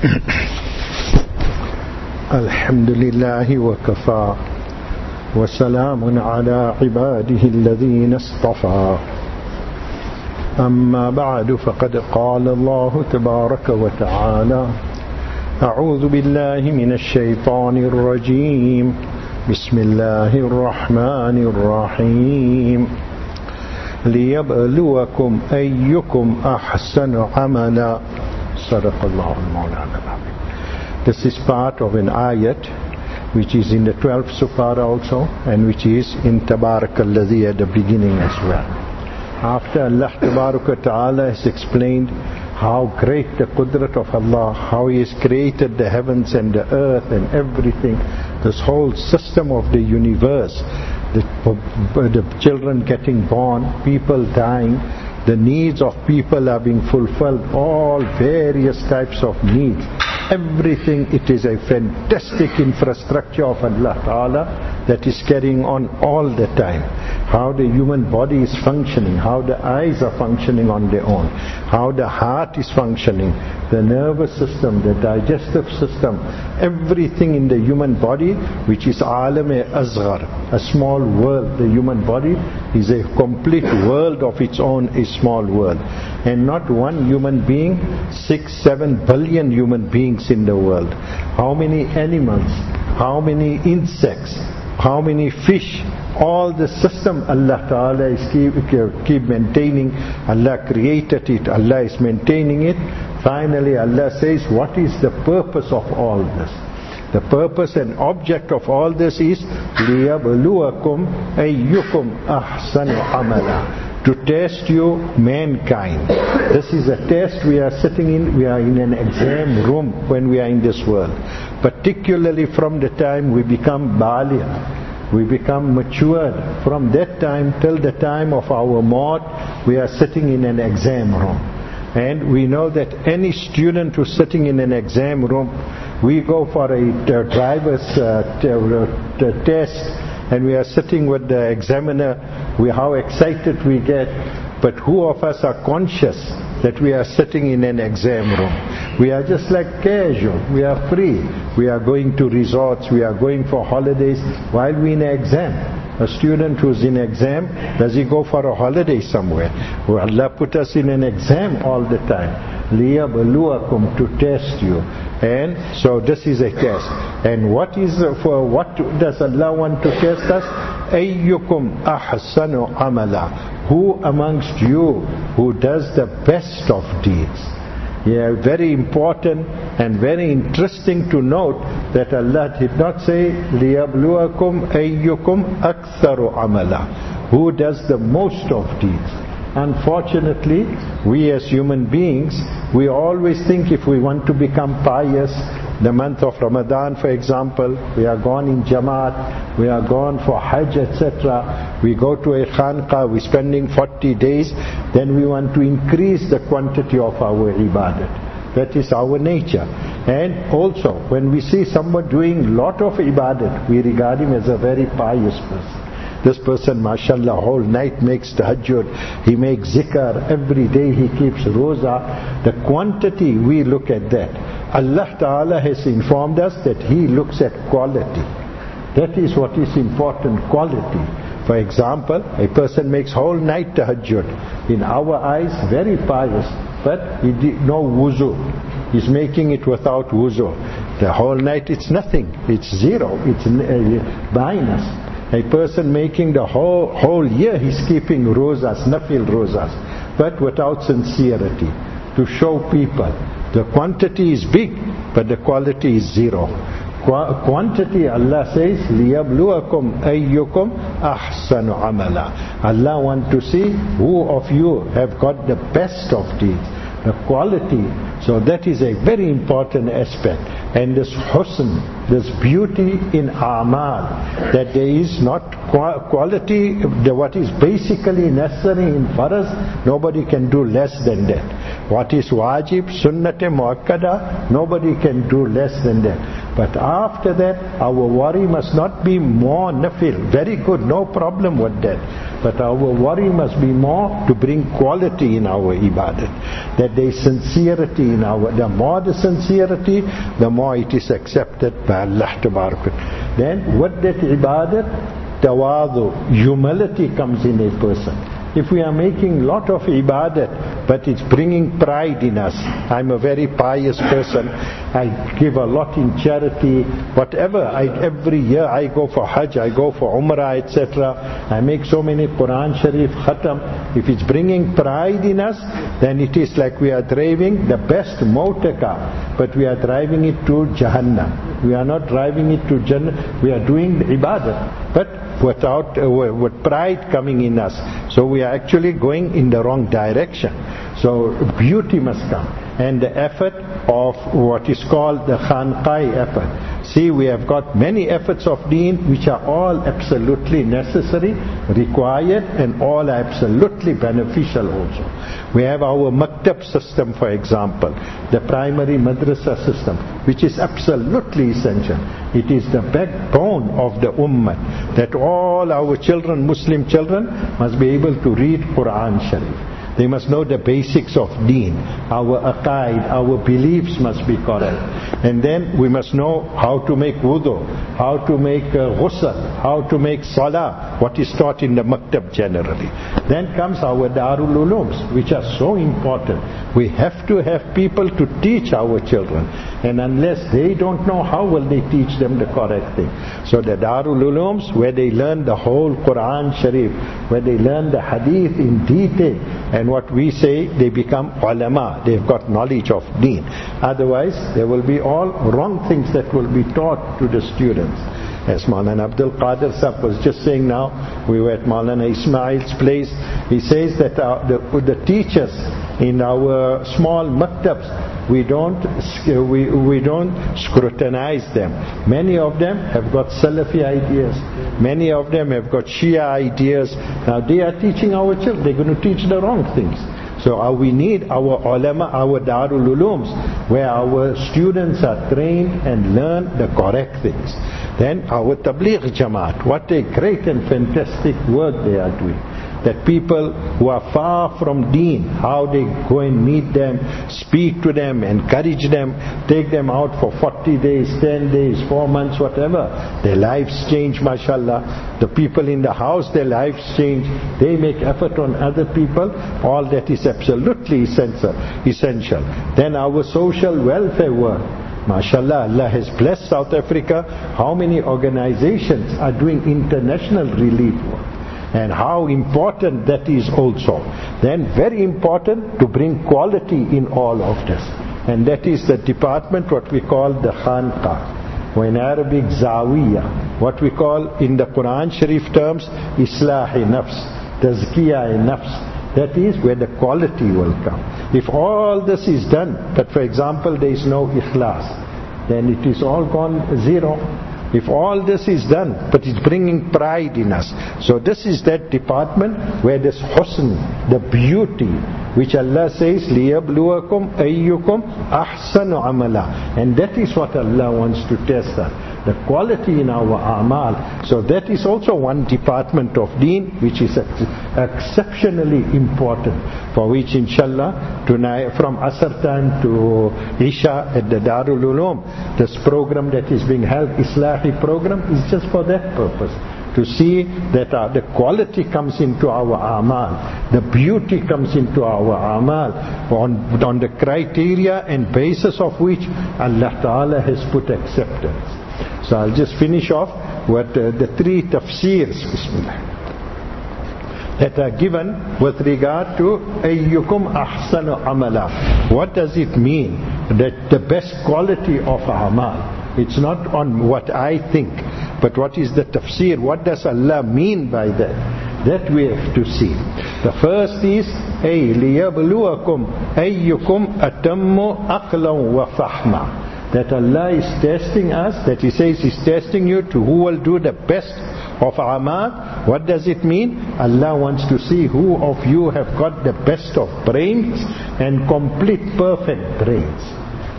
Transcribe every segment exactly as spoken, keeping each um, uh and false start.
الحمد لله وكفى وسلام على عباده الذين اصطفى أما بعد فقد قال الله تبارك وتعالى أعوذ بالله من الشيطان الرجيم بسم الله الرحمن الرحيم ليبلوكم أيكم أحسن عملا صدق الله المولانا العظيم. This is part of an ayat which is in the twelfth surah also, and which is in Tabarakalladhi at the beginning as well. After Allah Tabaraka Ta'ala has explained how great the qudrat of Allah, how He has created the heavens and the earth and everything, this whole system of the universe, the, the children getting born, people dying, the needs of people are being fulfilled, all various types of needs. Everything, it is a fantastic infrastructure of Allah Ta'ala that is carrying on all the time. How the human body is functioning, how the eyes are functioning on their own, how the heart is functioning, the nervous system, the digestive system, everything in the human body, which is alam-e-azghar, a small world. The human body is a complete world of its own, a small world. And not one human being, six, seven billion human beings in the world. How many animals, how many insects, how many fish, all the system Allah Ta'ala is keep, keep maintaining. Allah created it, Allah is maintaining it. Finally Allah says, what is the purpose of all this? The purpose and object of all this is لِيَبْلُوَكُمْ أَيُّكُمْ أَحْسَنُ عَمَلًا, to test you, mankind. This is a test we are sitting in. We are in an exam room when we are in this world. Particularly from the time we become baligh, we become matured. From that time till the time of our maut, we are sitting in an exam room. And we know that any student who's sitting in an exam room, we go for a, a driver's uh, t- t- test, and we are sitting with the examiner, we, how excited we get. But who of us are conscious that we are sitting in an exam room? We are just like casual, we are free. We are going to resorts, we are going for holidays while we in an exam. A student who's in exam, does he go for a holiday somewhere? Well, Allah put us in an exam all the time. لِيَبْلُوَكُمْ, to test you. And so this is a test. And what is for what does Allah want to test us? أَيُّكُمْ أَحْسَنُ عَمَلًا, who amongst you who does the best of deeds? Yeah, very important and very interesting to note that Allah did not say لِيَبْلُوَكُمْ أَيُّكُمْ أَكْثَرُ عَمَلًا, who does the most of deeds. Unfortunately, we as human beings, we always think if we want to become pious, the month of Ramadan, for example, we are gone in Jamaat, we are gone for Hajj, et cetera. We go to a Khanqa, we're spending forty days, then we want to increase the quantity of our ibadat. That is our nature. And also, when we see someone doing lot of ibadat, we regard him as a very pious person. This person, mashallah, whole night makes tahajjud, he makes zikr, every day he keeps roza. The quantity, we look at that. Allah Ta'ala has informed us that He looks at quality. That is what is important, quality. For example, a person makes whole night tahajjud. In our eyes, very pious, but he did no wuzu. He's making it without wuzu. The whole night it's nothing, it's zero, it's uh, minus. A person making the whole whole year, he's keeping rozas, nafil rozas, but without sincerity, to show people. The quantity is big, but the quality is zero. Qu- quantity, Allah says, لِيَبْلُوَكُمْ أَيُّكُمْ أَحْسَنُ عَمَلًا. Allah wants to see who of you have got the best of deeds, the quality. So that is a very important aspect. And this husn, this beauty in a'mal, that there is not quality, the, what is basically necessary in faraz, nobody can do less than that. What is wajib, sunnat muakkada, nobody can do less than that. But after that, our worry must not be more nafil. Very good, no problem with that. But our worry must be more to bring quality in our ibadat. That there is sincerity in our, the more the sincerity, the more it is accepted by Allah Tabarak. Then with that ibadat, tawadu, humility comes in a person. If we are making lot of ibadat, but it's bringing pride in us. I'm a very pious person. I give a lot in charity. Whatever, I, every year I go for Hajj, I go for Umrah, et cetera. I make so many Quran Sharif Khatam. If it's bringing pride in us, then it is like we are driving the best motor car, but we are driving it to Jahannam. We are not driving it to Jannah. We are doing the ibadat, but without uh, with pride coming in us. So we are actually going in the wrong direction. So beauty must come, and the effort of what is called the Khanqai effort. See, we have got many efforts of deen which are all absolutely necessary, required, and all are absolutely beneficial also. We have our maktab system, for example, the primary madrasa system, which is absolutely essential. It is the backbone of the ummah, that all our children, Muslim children, must be able to read Quran Sharif. They must know the basics of deen. Our aqaid, our beliefs must be correct. And then we must know how to make wudu, how to make uh, ghusl, how to make salah, what is taught in the maktab generally. Then comes our Darul Ulooms, which are so important. We have to have people to teach our children. And unless they don't know, how will they teach them the correct thing? So the Darul Ulooms, where they learn the whole Quran Sharif, where they learn the hadith in detail, and what we say, they become ulama. They've got knowledge of deen. Otherwise, there will be all wrong things that will be taught to the students. As Maulana Abdul Qadir Sahib was just saying now, we were at Maulana Ismail's place. He says that our, the, the teachers in our small maktabs, we don't we, we don't scrutinize them. Many of them have got Salafi ideas. Many of them have got Shia ideas. Now they are teaching our children. They're going to teach the wrong things. So uh, we need our ulama, our Darul Ulooms, where our students are trained and learn the correct things. Then our Tabligh Jamaat, what a great and fantastic work they are doing. That people who are far from deen, how they go and meet them, speak to them, encourage them, take them out for forty days, ten days, four months, whatever. Their lives change, mashallah. The people in the house, their lives change. They make effort on other people. All that is absolutely essential. essential. Then our social welfare work. MashaAllah, Allah has blessed South Africa. How many organizations are doing international relief work? And how important that is also. Then very important to bring quality in all of this. And that is the department what we call the Khanqa, or in Arabic Zawiya, what we call in the Quran Sharif terms Islahi Nafs, Tazkiyah Nafs. That is where the quality will come. If all this is done, but for example there is no ikhlas, then it is all gone zero. If all this is done, but it's bringing pride in us. So this is that department where this husn, the beauty, which Allah says, لِيَبْلُوَكُمْ أَيُّكُمْ أَحْسَنُ عَمَلًا. And that is what Allah wants to test us. The quality in our amal. So that is also one department of deen which is exceptionally important, for which inshallah tonight from Asr time to Isha at the Darul Uloom, this program that is being held, Islahi program, is just for that purpose. To see that uh, the quality comes into our amal, the beauty comes into our amal, on, on the criteria and basis of which Allah Ta'ala has put acceptance. So I'll just finish off with uh, the three tafsirs, Bismillah, that are given with regard to ayyukum ahsanu amala. What does it mean? That the best quality of amal. It's not on what I think, but what is the tafsir? What does Allah mean by that? That we have to see. The first is ay liyabluwakum ayyukum atammu aqlan wa fahma. That Allah is testing us, that He says He's testing you to who will do the best of amal. What does it mean? Allah wants to see who of you have got the best of brains and complete perfect brains.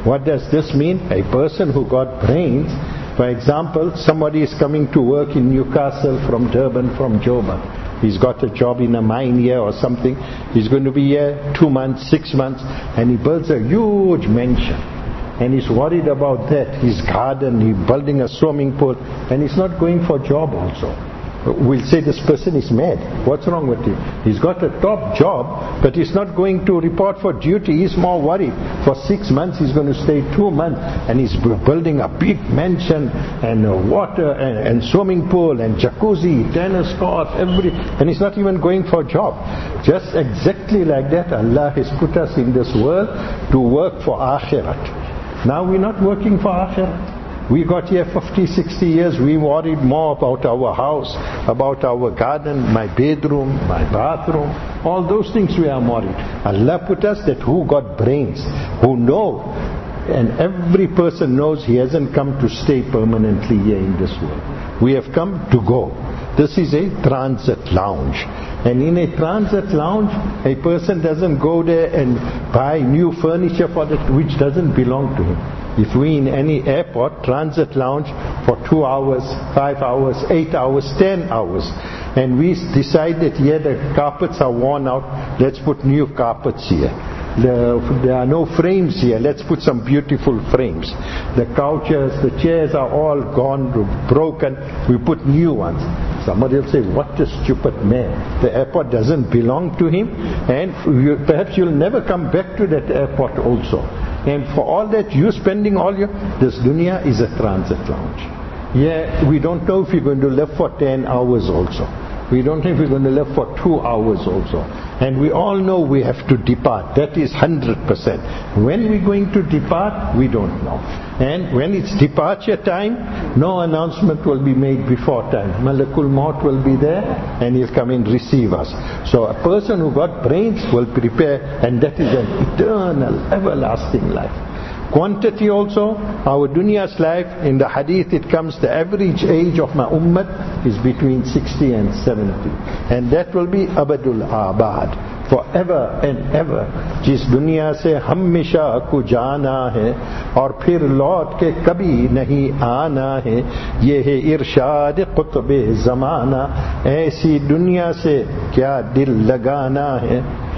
What does this mean? A person who got brains, for example, somebody is coming to work in Newcastle from Durban, from Joburg. He's got a job in a mine here or something. He's going to be here two months, six months, and he builds a huge mansion. And he's worried about that. His garden, he's building a swimming pool, and he's not going for a job also. We'll say this person is mad. What's wrong with him? He's got a top job, but he's not going to report for duty. He's more worried. For six months, he's going to stay two months, and he's building a big mansion, and water, and, and swimming pool, and jacuzzi, tennis court, every, and he's not even going for a job. Just exactly like that, Allah has put us in this world to work for Akhirat. Now we're not working for Akhirat. We got here fifty, sixty years, we worried more about our house, about our garden, my bedroom, my bathroom, all those things we are worried. Allah put us that who got brains, who know, and every person knows he hasn't come to stay permanently here in this world. We have come to go. This is a transit lounge. And in a transit lounge, a person doesn't go there and buy new furniture for that which doesn't belong to him. If we in any airport, transit lounge for two hours, five hours, eight hours, ten hours, and we decide that here the carpets are worn out, let's put new carpets here. The, there are no frames here, let's put some beautiful frames. The couches, the chairs are all gone, broken, we put new ones. Somebody will say, what a stupid man. The airport doesn't belong to him, and you, perhaps you'll never come back to that airport also. And for all that, you spending all your, this dunya is a transit lounge. Yeah, we don't know if we're going to live for ten hours also. We don't know if we're going to live for two hours also. And we all know we have to depart. That is one hundred percent. When we're going to depart, we don't know. And when it's departure time, no announcement will be made before time. Malakul Maut will be there and he'll come and receive us. So a person who got brains will prepare, and that is an eternal, everlasting life. Quantity also, our dunya's life, in the hadith it comes, the average age of my ummah is between sixty and seventy. And that will be abadul abad, forever and ever. जिस दुनिया से हमेशा को जाना है और फिर लौट के कभी नहीं आना है, ये है इरशाद कुतुब ज़माना, ऐसी दुनिया से क्या दिल लगाना है.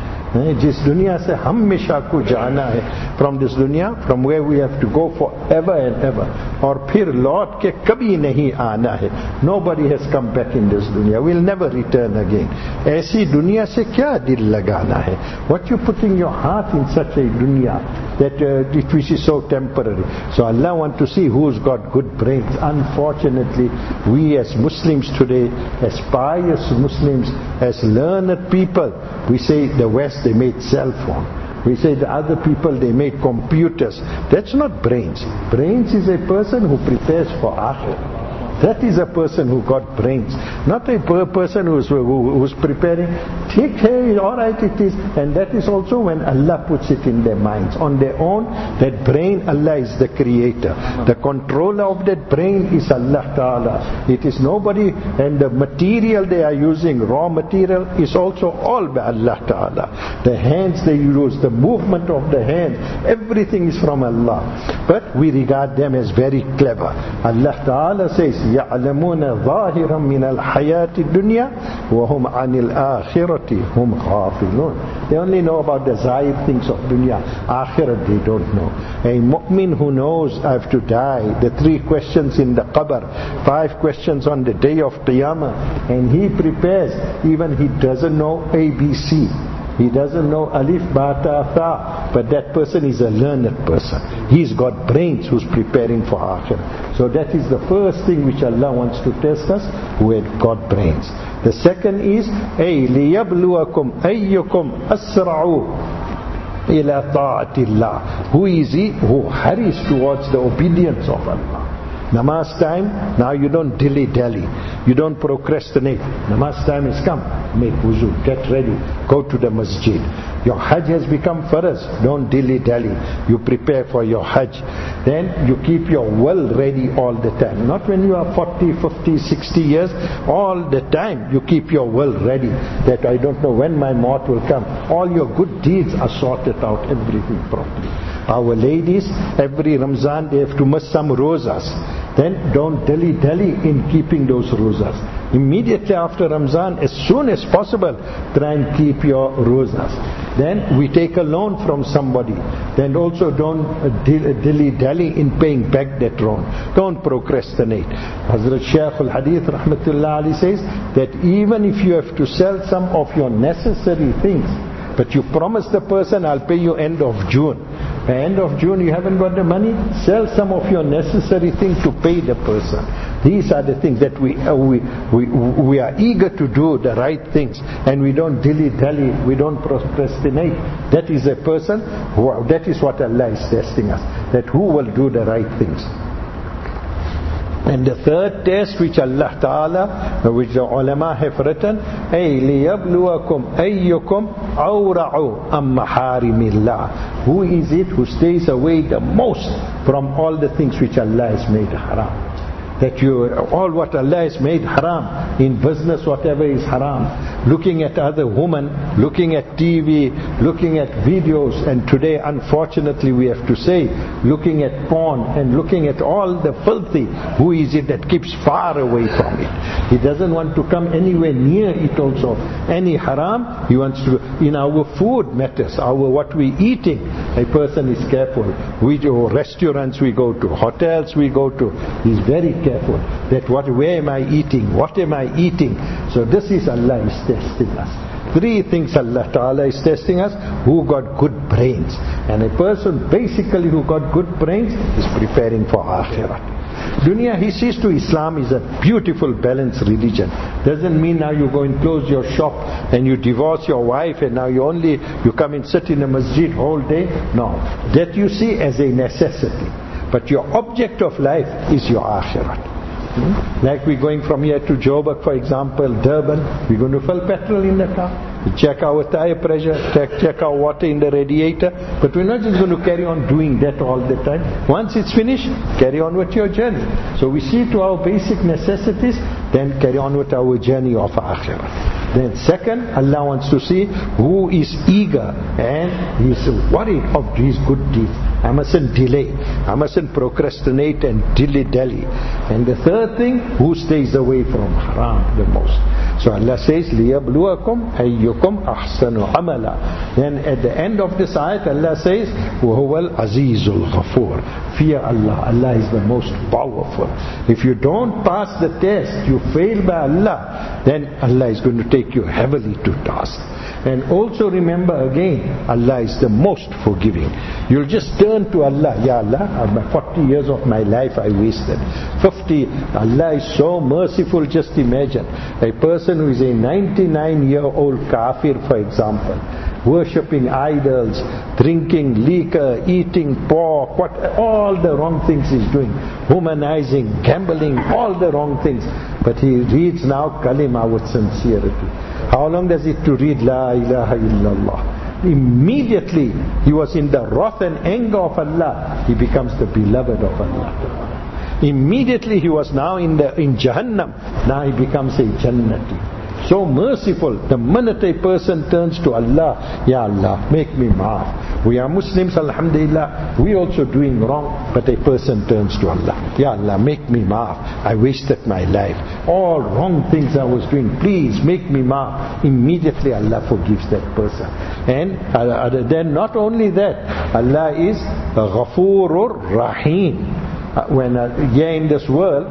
जिस दुनिया से हमेशा को जाना है, from this dunya, from where we have to go forever and ever, और फिर लौट के कभी नहीं आना है. Nobody has come back in this dunya, we'll never return again. ऐसी दुनिया से क्या दिल लगाना है? What you putting your heart in such a dunya that uh, it which is so temporary. So Allah want to see who's got good brains. Unfortunately, we as Muslims today, as pious Muslims, as learned people, we say the West, they made cell phone. We say the other people, they made computers. That's not brains. Brains is a person who prepares for akhirah. That is a person who got brains. Not a per person who's, who, who's preparing. Take care, alright it is. And that is also when Allah puts it in their minds. On their own, that brain, Allah is the creator. The controller of that brain is Allah Ta'ala. It is nobody, and the material they are using, raw material, is also all by Allah Ta'ala. The hands they use, the movement of the hands, everything is from Allah. But we regard them as very clever. Allah Ta'ala says, يَعْلَمُونَ ظَاهِرًا مِنَ الْحَيَاةِ الدُّنْيَا وَهُمْ عَنِ الْآخِرَةِ هُمْ غَافِلُونَ. They only know about the zahir things of dunya. Akhirat they don't know. A mu'min who knows I have to die, the three questions in the qabr, five questions on the day of Qiyamah, and he prepares, even he doesn't know A B C. He doesn't know alif, ba, ta, tha, but that person is a learned person. He's got brains who's preparing for akhirah. So that is the first thing which Allah wants to test us, who had got brains. The second is, ay liyabluwakum ayyukum asra'u ila ta'atillah. Who is he? Who hurries towards the obedience of Allah. Namaz time, now you don't dilly-dally. You don't procrastinate. Namaz time has come. make wuzu, get ready, go to the masjid. Your hajj has become farz, don't dilly-dally. You prepare for your hajj. Then you keep your well ready all the time. Not when you are forty, fifty, sixty years, all the time you keep your well ready. That I don't know when my maut will come. All your good deeds are sorted out, everything properly. Our ladies, every Ramzan they have to miss some rosas. Then don't dilly-dally in keeping those rosas. Immediately after Ramzan, as soon as possible, try and keep your rosas. Then we take a loan from somebody. Then also don't dilly-dally in paying back that loan. Don't procrastinate. Hazrat Shaykh al-Hadith rahmatullah alayhi says that even if you have to sell some of your necessary things, but you promise the person, I'll pay you end of June. By end of June you haven't got the money, sell some of your necessary things to pay the person. These are the things that we, uh, we, we, we are eager to do the right things, and we don't dilly-dally, we don't procrastinate. That is a person, who, that is what Allah is testing us, that who will do the right things. And the third test which Allah Ta'ala, which the ulama have written, أَيْ لِيَبْلُوَكُمْ أَيُّكُمْ أَوْرَعُ أَمْ مَحَارِمِ اللَّهِ. Who is it who stays away the most from all the things which Allah has made haram? That you, all what Allah has made haram, in business whatever is haram, looking at other women, looking at T V, looking at videos, and today unfortunately we have to say, looking at porn and looking at all the filthy, who is it that keeps far away from it? He doesn't want to come anywhere near it also. Any haram, he wants to, in our food matters, our what we eating, a person is careful. We do restaurants we go to, hotels we go to, he's very careful that what, where am I eating, what am I eating. So this is Allah is testing us. Three things Allah Ta'ala is testing us. Who got good brains, and a person basically who got good brains is preparing for Akhirat. Dunya, he sees to Islam is a beautiful balanced religion. Doesn't mean now you go and close your shop and you divorce your wife and now you only you come and sit in a masjid whole day. No, that you see as a necessity. But your object of life is your Akhirat. Hmm? Like we're going from here to Joburg, for example, Durban, we're going to fill petrol in the car. We check our tire pressure, check, check our water in the radiator. But we're not just going to carry on doing that all the time. Once it's finished, carry on with your journey. So we see to our basic necessities, then carry on with our journey of Akhirah. Then second, Allah wants to see who is eager and he is worried of his good deeds. I mustn't delay. I mustn't procrastinate and dilly-dally. And the third thing, who stays away from haram the most. So Allah says, لِيَبْلُوَكُمْ أَيُّكُمْ أَحْسَنُ عَمَلًا. Then at the end of this ayat, Allah says, وَهُوَ الْعَزِيزُ الْغَفُورُ. Fear Allah. Allah is the most powerful. If you don't pass the test, you fail by Allah, then Allah is going to take you heavily to task. And also remember again, Allah is the most forgiving. You'll just turn to Allah. Ya Allah, forty years of my life I wasted. fifty, Allah is so merciful. Just imagine a person who is a ninety-nine year old kafir, for example, worshipping idols, drinking liquor, eating pork, what, all the wrong things he's doing, humanizing, gambling, all the wrong things. But he reads now kalima with sincerity. How long does it to read La ilaha illallah? Immediately he was in the wrath and anger of Allah. He becomes the beloved of Allah. Immediately he was now in the in Jahannam. Now he becomes a Jannati. So merciful. The minute a person turns to Allah, Ya Allah, make me maaf. We are Muslims, alhamdulillah, we also doing wrong, but a person turns to Allah. Ya Allah, make me maaf. I wasted my life. All wrong things I was doing, please make me maaf. Immediately Allah forgives that person. And uh, then not only that, Allah is Ghafurur Rahim. Uh, when uh, here in this world,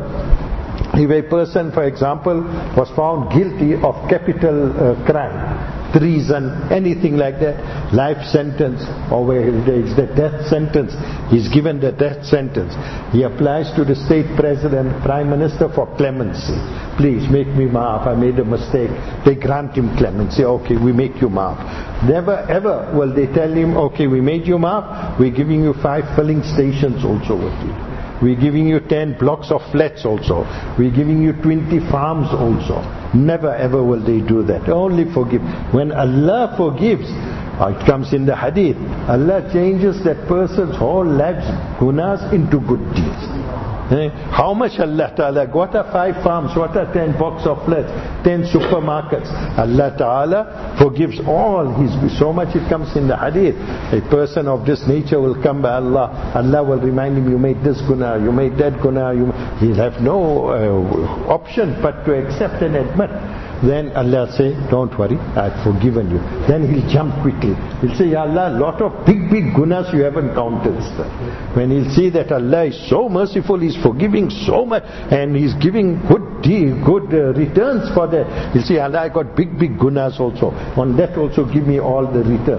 if a person, for example, was found guilty of capital uh, crime, treason, anything like that, life sentence, or where it's the death sentence, he's given the death sentence. He applies to the state president, prime minister for clemency. Please make me maaf, I made a mistake. They grant him clemency. Okay, we make you maaf. Never ever will they tell him, okay, we made you maaf, we're giving you five filling stations also with you. We're giving you ten blocks of flats also. We're giving you twenty farms also. Never ever will they do that. Only forgive. When Allah forgives, it comes in the hadith, Allah changes that person's whole life's gunas into good deeds. Eh? How much Allah Ta'ala, what are five farms, what are ten box of flats, ten supermarkets? Allah Ta'ala forgives all his, so much it comes in the hadith. A person of this nature will come by Allah, Allah will remind him, you made this guna, you made that guna, you, he'll have no uh, option but to accept and admit. Then Allah say, don't worry, I've forgiven you. Then he'll jump quickly. He'll say, Ya Allah, lot of big, big gunas you haven't counted. When he'll see that Allah is so merciful, He's forgiving so much, and He's giving good deal, good uh, returns for that. He'll say, Allah, I got big, big gunas also. On that also give me all the return.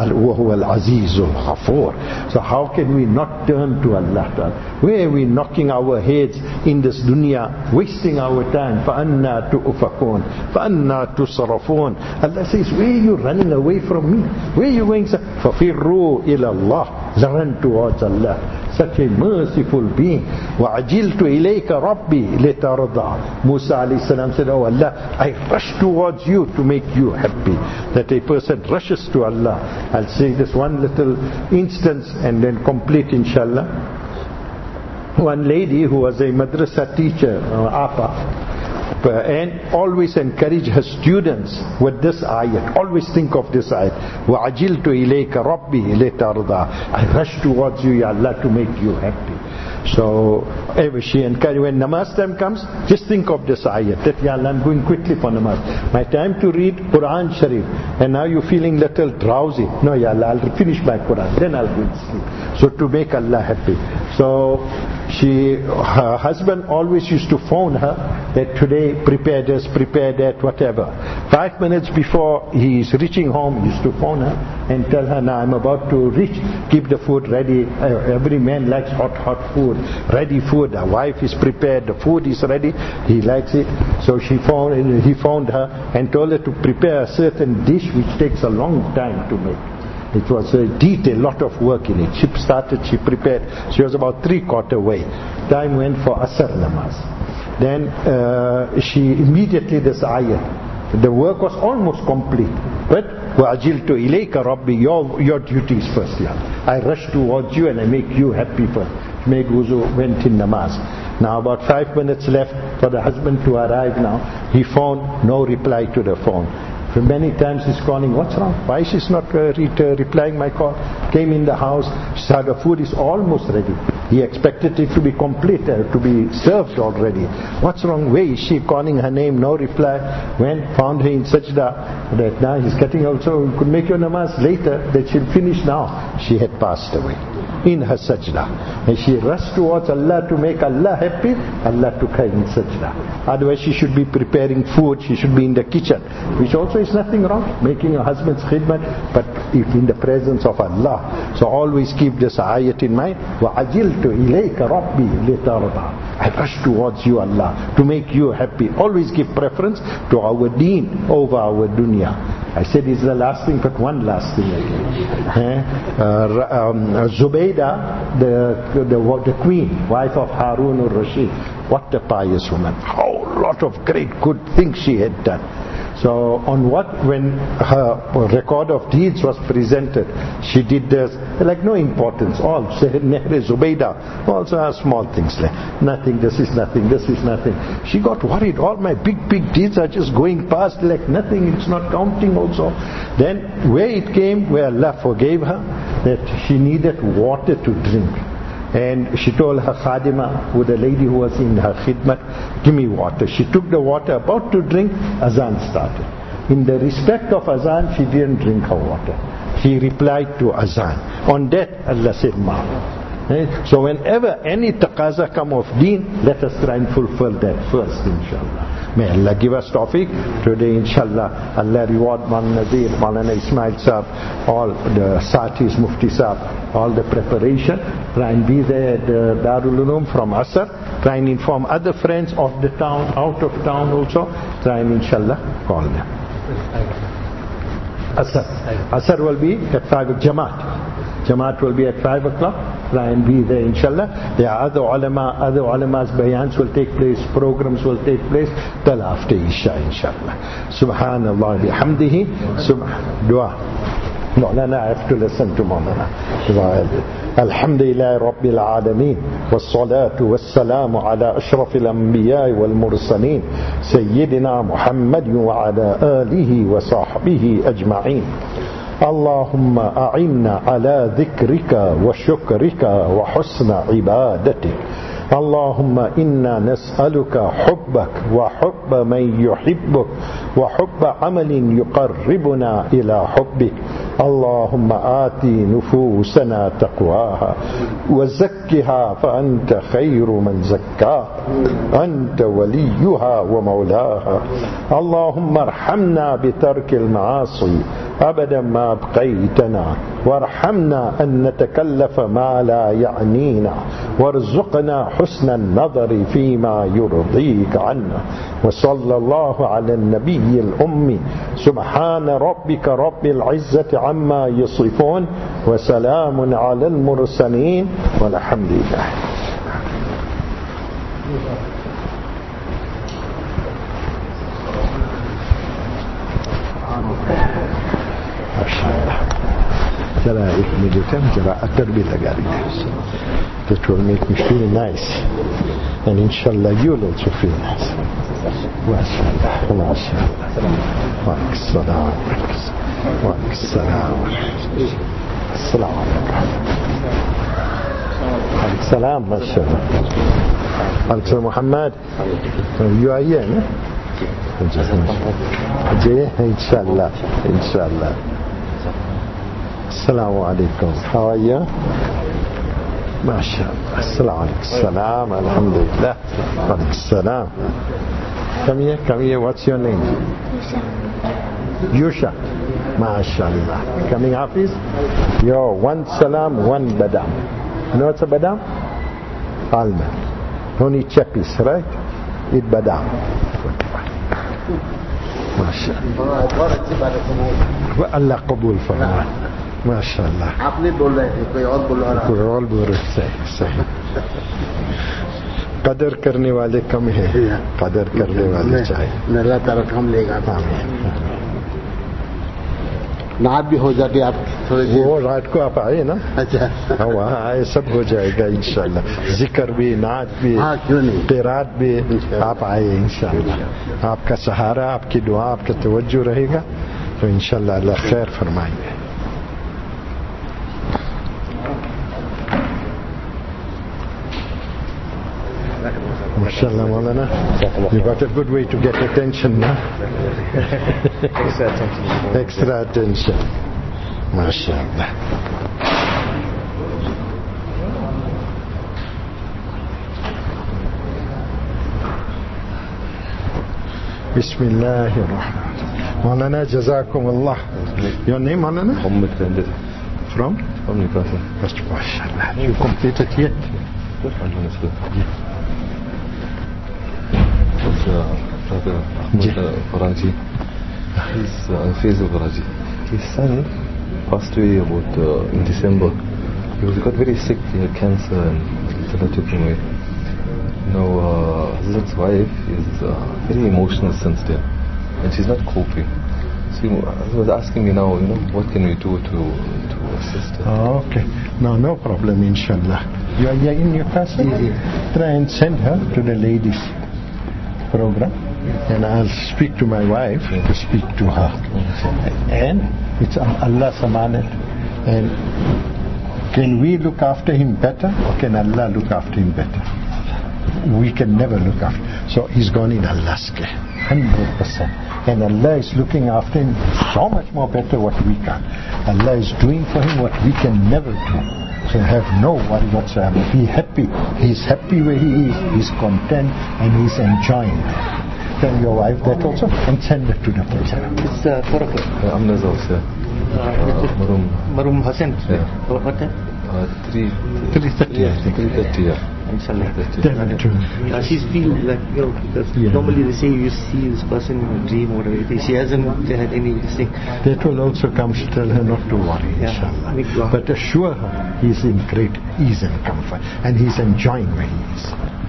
Al-Azizul Ghafur. So how can we not turn to Allah? Where are we knocking our heads in this dunya, wasting our time? فَأَنَّا تُؤْفَكُونَ فَأَنَّا تُصْرَفُونَ. Allah says, where are you running away from me? Where are you going? فَفِرُّوا إِلَى اللَّهِ. Run towards Allah. Such a merciful being. وَعَجِلْتُ إِلَيْكَ رَبِّي لِتَرْضَى. Musa alayhi salam said, oh Allah, I rush towards you to make you happy. That a person rushes to Allah. I'll say this one little instance and then complete inshallah. One lady who was a madrasa teacher, uh, Apa, and always encourage her students with this ayat. Always think of this ayat. وَعَجِلْتُ إِلَيْكَ رَبِّي لِتَرْضَى. I rush towards you, Ya Allah, to make you happy. So ever she encouraged, when namaz time comes, just think of this ayat, that Ya Allah, I'm going quickly for namaz. My time to read Quran Sharif, and now you're feeling little drowsy. No, Ya Allah, I'll finish my Quran, then I'll go to sleep. So to make Allah happy. So she, her husband always used to phone her that today prepare this, prepare that, whatever. Five minutes before he is reaching home, he used to phone her and tell her, now I'm about to reach, keep the food ready. Every man likes hot, hot food, ready food. The wife is prepared, the food is ready, he likes it. So she phoned, he phoned her and told her to prepare a certain dish which takes a long time to make. It was a detail, lot of work in it. She started, she prepared. She was about three quarter way. Time went for Asr namaz. Then uh, she immediately this ayat. The work was almost complete. But وَأَجِلْتُ إِلَيْكَ رَبِّي, your, your duty is first. Yeah. I rush towards you and I make you happy first. Made wuzu, went in namaz. Now about five minutes left for the husband to arrive now. He phoned, no reply to the phone. For many times he's calling, what's wrong? Why she's not uh, re- uh, replying my call? Came in the house, saw the food is almost ready. He expected it to be complete, uh, to be served already. What's wrong? Where is she? Calling her name, no reply. When found her in sajda, that now he's cutting also, could make your namaz later, that she'll finish now. She had passed away in her sajda. And she rushed towards Allah to make Allah happy. Allah took her in sajda. Otherwise she should be preparing food, she should be in the kitchen, which also is nothing wrong, making a husband's khidmat, but if in the presence of Allah. So always keep this ayat in mind. وَعَجِلْتُ إِلَيْكَ رَبِّي لِتَرْضَى. I rush towards you, Allah, to make you happy. Always give preference to our deen over our dunya. I said it's the last thing, but one last thing again. uh, um, Zubaydah, the, the, the queen, wife of Harun al-Rashid, what a pious woman. How lot of great good things she had done. So on what, when her record of deeds was presented, she did this, like no importance, all, Zubaydah, also are small things, like nothing, this is nothing, this is nothing. She got worried, all my big, big deeds are just going past like nothing, it's not counting also. Then where it came, where Allah forgave her, that she needed water to drink. And she told her khadima, with the lady who was in her khidmat, give me water. She took the water, about to drink, azan started. In the respect of azan, she didn't drink her water. She replied to azan. On that, Allah said, ma. So whenever any taqaza come of deen, let us try and fulfill that first, inshallah. May Allah give us tawfiq. Today, inshallah, Allah reward Maulana Nadir, Maulana Ismail Saab, all the Satis, Mufti Saab, all the preparation. Try and be there at the Darul Uloom from Asr. Try and inform other friends of the town, out of town also. Try and inshallah call them. Asr. Asr will be at five, Jamaat. Jamaat will be at five o'clock. try and be there, inshallah. There are other ulama, other ulama's bayans will take place, programs will take place till after Isha, inshallah. Subhanallah bihamdihi. Subhan. Dua. Maulana, I have to listen to Maulana. Alhamdulillah Rabbil Alameen. Wassalatu wassalamu ala ashrafil anbiya wal mursaleen. Sayyidina Muhammad wa ala alihi wa sahbihi ajma'een. اللهم أعنا على ذكرك وشكرك وحسن عبادتك. اللهم إنا نسألك حبك وحب من يحبك وحب عمل يقربنا إلى حبك. اللهم آت نفوسنا تقواها وزكها فأنت خير من زكاها أنت وليها ومولاها. اللهم ارحمنا بترك المعاصي أبدا ما بقيتنا، وارحمنا أن نتكلف ما لا يعنينا، وارزقنا حسن النظر فيما يرضيك عنا. وصلى الله على النبي الأمي. سبحان ربك رب العزة عما يصفون وسلام على المرسلين والحمد لله. जरा एक minute है, जरा अतर भी लगा दीजिए. That will make me feel nice, and inshallah you'll also feel nice. MashaAllah, MashaAllah. Wa alaikum wa alaikum Assalamu alaikum. Salam, MashaAllah. Alaikum Muhammad. You are here, no? Inshallah, inshallah. Assalamu alaikum. How are you? MashaAllah. Assalamu alaikum. Salam. Alhamdulillah. Alaikum salam. Come here, come here. What's your name? Yusha. MashaAllah. Coming Hafiz? Yo, one salam, one badam. You know what's a badam? Almond. Only chappies, right? Eat badam. MashaAllah. Allah qabul farma. माशाअल्लाह. आप नहीं बोल रहे थे, कोई और बोल रहा है. कोई और बोल रहे थे. सही. कदर करने वाले कम है, कदर करने वाले चाहिए. अल्लाह ताला कम लेगा. नात भी हो जाती आप थोड़ी देर. वो रात को आप आए ना. अच्छा. हाँ, वहाँ आए, सब हो जाएगा इंशाल्लाह. जिक्र भी, नात भी, हाँ क्यों नहीं, क़िरात भी. आप आए इंशाल्लाह. आपका सहारा, आपकी दुआ, आपका तवज्जो रहेगा तो इंशाल्लाह अल्लाह खैर फरमाएंगे. MashaAllah, Maulana. You got a good way to get attention now. Extra attention. Extra attention. MashaAllah. Bismillahirrahmanirrahim. Maulana, Jazakumullah. Your name, Maulana? Muhammad Ranjit. From? From Newcastle. MashaAllah. You completed yet? Yeah. Uh, Brother Ahmad uh, Faraji. He's uh, Faisal Faraji. His son passed away about uh, in December. He was got very sick. He had cancer, and Allah took him away. Now uh, Hazrat's wife is uh, very emotional since then, and she's not coping. So he was asking me now, you know, what can we do to to assist her? Oh, okay. No, no problem, inshallah. You are here in Newcastle? Yeah. Try and send her to the ladies program, and I'll speak to my wife to speak to her. And it's Allah's amanat. And can we look after him better, or can Allah look after him better? We can never look after. So he's gone in Allah's care, one hundred percent. And Allah is looking after him so much more better what we can. Allah is doing for him what we can never do. So have no worry whatsoever. Be happy. He's happy where he is. He's content and he's enjoying it. Tell your wife that also and send it to the program. It's uh, four o'clock. Uh, I'm Nazar, sir. Uh, Marum. Marum Hassan. Yeah. What time? Uh, three. three thirty, I think. Three thirty. Yeah. inshallah. Tell it to me. Yeah, she's feel like, you know, because Yeah. normally they say you see this person in a dream or whatever. She hasn't had any this thing. That will also come to tell her not to worry, Yeah. inshallah. Make dua. But assure her he's in great ease and comfort, and he's enjoying where he is.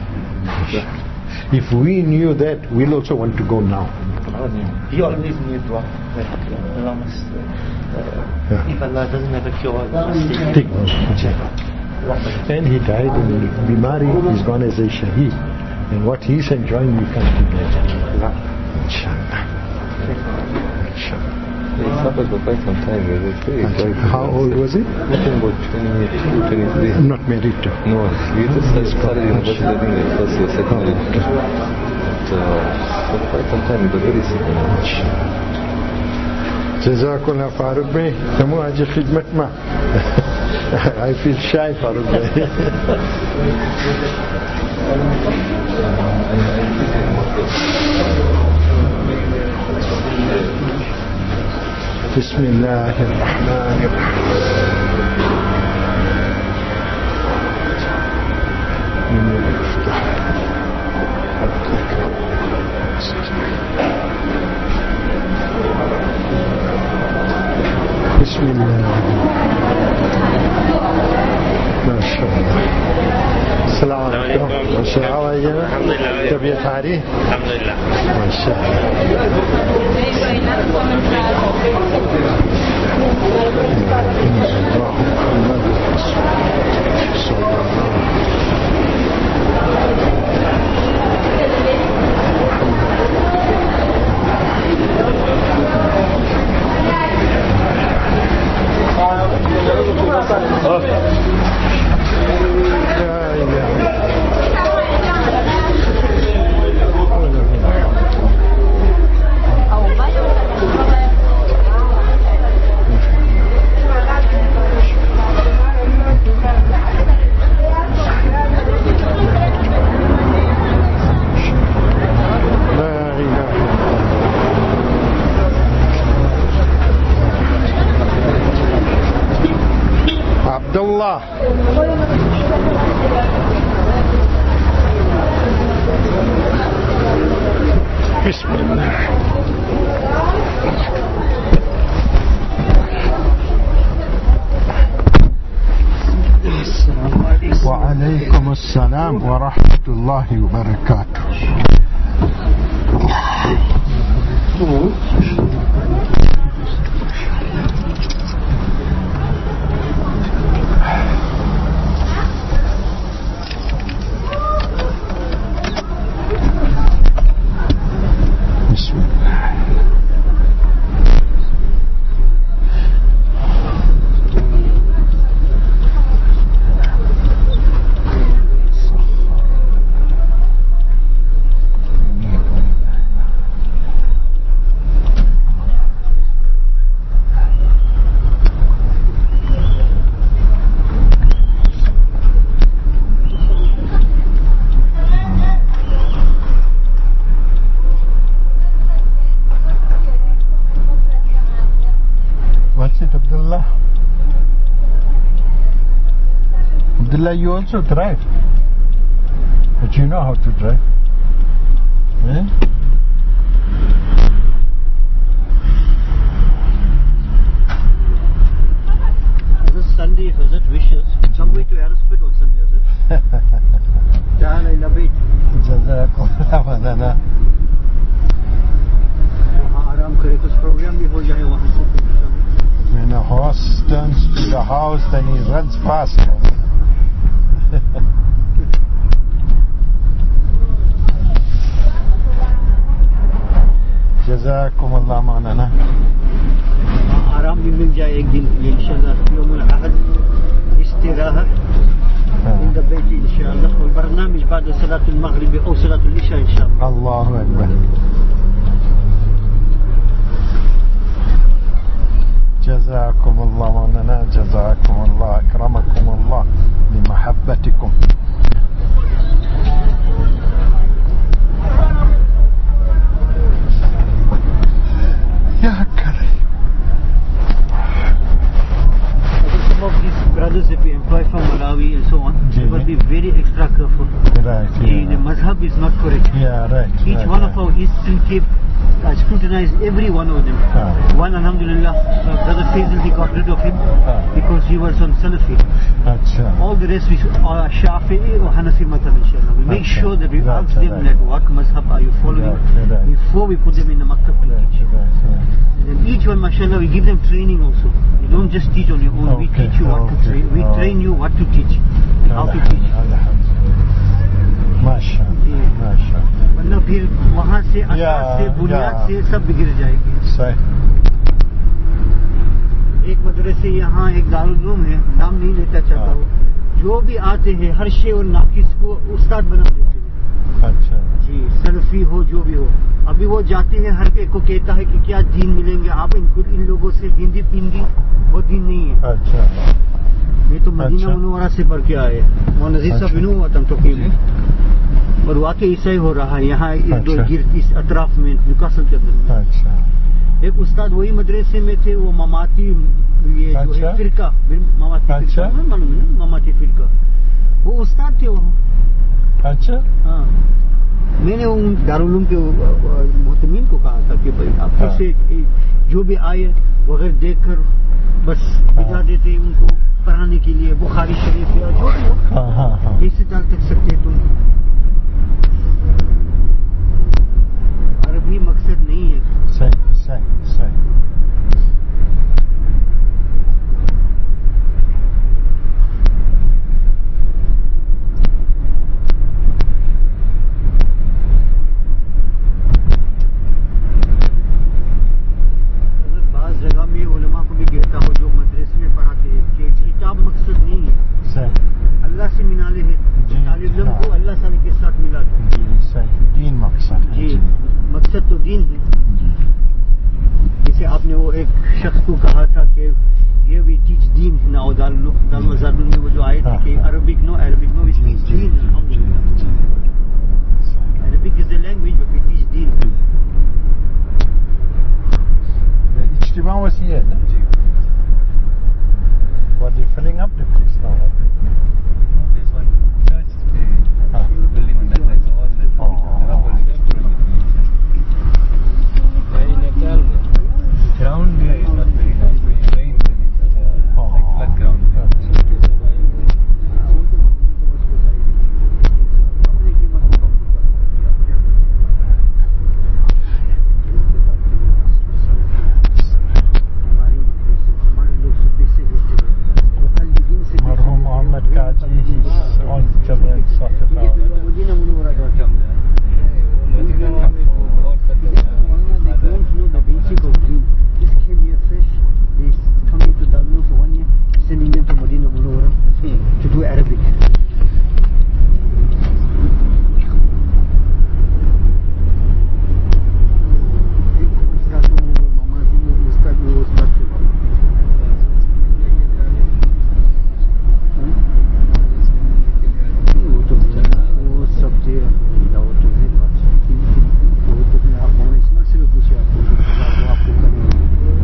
If we knew that, we'll also want to go now. He always knew dua. Like, uh, Allah must, uh, uh, Yeah. if Allah doesn't have a cure, Allah must Take take one. And he died in Bimari, he's gone as a shaheed. And what he's enjoying, we can't imagine. Inshallah. Inshallah. He suffered for quite some time. He was very quite. How old was he? I think about twenty-two, twenty-three. Not married to. No, we just started university, I think the first year, second year. But uh, for quite some time, he was very sick. You know. Jazakallah Farooq bhai, tamu aaj khidmat ma. I feel shy, Farooq bhai. Bismillahirrahmanirrahim. Bismillah. MashaAllah. Assalamu alaikum. MashaAllah. How are you? Alhamdulillah. Tabiat hari? Alhamdulillah. Abdullah. Bismillah. وعليكم السلام ورحمة الله وبركاته. What's it, Abdullah? Abdullah, you also drive. But you know how to drive. Eh? This Sunday, if it wishes, some way to Aerospace on Sunday, is it? Ta'ala ila bayt. Jazakumullah khairan. वहाँ आराम करे कुछ programme भी हो जाए वहाँ से When a horse turns to the house, then he runs fast. Jazakumullah maulana. आराम भी मिल जाए एक दिन ये इंशाल्लाह यौमुल अहद इस्तिराहा عند بيتي إن شاء الله والبرنامج بعد صلاة المغرب أو صلاة العشاء إن شاء الله. Allahu Akbar. جزاكم الله مولانا جزاكم الله أكرمكم الله لمحبتكم. يا كريم. Some of these brothers that we employ from Malawi and so on, Ji. they will be very very extra careful. Right, The, yeah. the mazhab is not correct. Yeah, right. Each right, one right. of our Eastern Cape uh, scrutinized every one of them. Ah. One, alhamdulillah, uh, Brother Faisal, he got rid of him Ah. because he was on Salafi. Acha. All the rest we are Shafi'i or Hanafi madhab, inshallah. We make Okay. sure that we Right, ask them right. that what mazhab are you following Right, right. before we put them in the maktab to Right, teach. right, right. And then each one, mashallah, we give them training also. You don't just teach on your own. We Okay, teach you what to okay. train. We Oh. train you what to teach, how to teach. माशाअल्लाह माशाअल्लाह वरना फिर वहाँ से असास Yeah, से बुनियाद yeah. से सब बिगड़ जाएगी. सही एक मदरसे यहाँ एक दारुल है, नाम नहीं लेता चाहता हाँ. हूँ, जो भी आते हैं हर शे और नाकिस को उस्ताद बना देते हैं. अच्छा जी, सलफी हो जो भी हो. अभी वो जाते हैं, हर एक को कहता है कि क्या दीन मिलेंगे आप इनको, इन लोगों से हिंदी पिंदी वो दीन नहीं है. अच्छा ये तो मदीना अच्छा. मुनव्वरा से पढ़ के आए. वो नजीर साहब अच्छा. बिनू हुआ था तो और वाकई ऐसा ही हो रहा है यहाँ इस दो अच्छा. गिर इस अतराफ में न्यूकासल के अंदर में. अच्छा एक उस्ताद वही मदरसे में थे, वो ममाती ये जो अच्छा. है फिरका ममाती अच्छा. फिरका है, मालूम है ना, ममाती फिरका, वो उस्ताद थे वहाँ. अच्छा हाँ, मैंने उन दारुल के मोहतमीन को कहा था कि भाई आप हाँ. कैसे जो भी आए वगैरह देखकर बस भिजा देते उनको पढ़ाने के लिए, बुखारी शरीफ या जो भी हो, हाँ हाँ हाँ कैसे डाल तक सकते तुम. अरबी मकसद नहीं है. सही सही सही बाज़ जगह में उलमा को भी गिरता हो जो मदरसे में पढ़ाते हैं कि किताब मकसद नहीं है, सही अल्लाह से मिलाले है. जी, तालिब इल्म हाँ. को अल्लाह ताला के साथ मिला दो. जी सही दीन मकसद है. जी, मकसद तो दीन है. जी जैसे आपने वो एक शख्स को कहा था कि ये भी टीच दीन है ना, दाल दाल मजादुल में वो जो आए थे हाँ, कि हाँ. Arabic no Arabic no we teach जी, दीन. जी, अल्हम्दुलिल्लाह, जी. Arabic is the language but we teach दीन. इज्तिमा वसी है ना जी. What they filling up the place now? There's one church uh, Ah. building on that side, so all the Oh. rubble is destroyed. The ground is not very nice. When it rains, then it's uh, Oh. like flat ground. Marhum Muhammad Kaji, he's on children's soccer town. Madina Munawwara जाते हैं. Come there. Medina come for road cut. They don't know the basic of deen. Just came here fresh. They coming to Darul for one year, sending them to Medina Munawwara to do Arabic. वो सब थे दावत है बात की वो तो फिर आप मोहम्मद इस्माइल से भी पूछे आपको जो वो आपको करेंगे.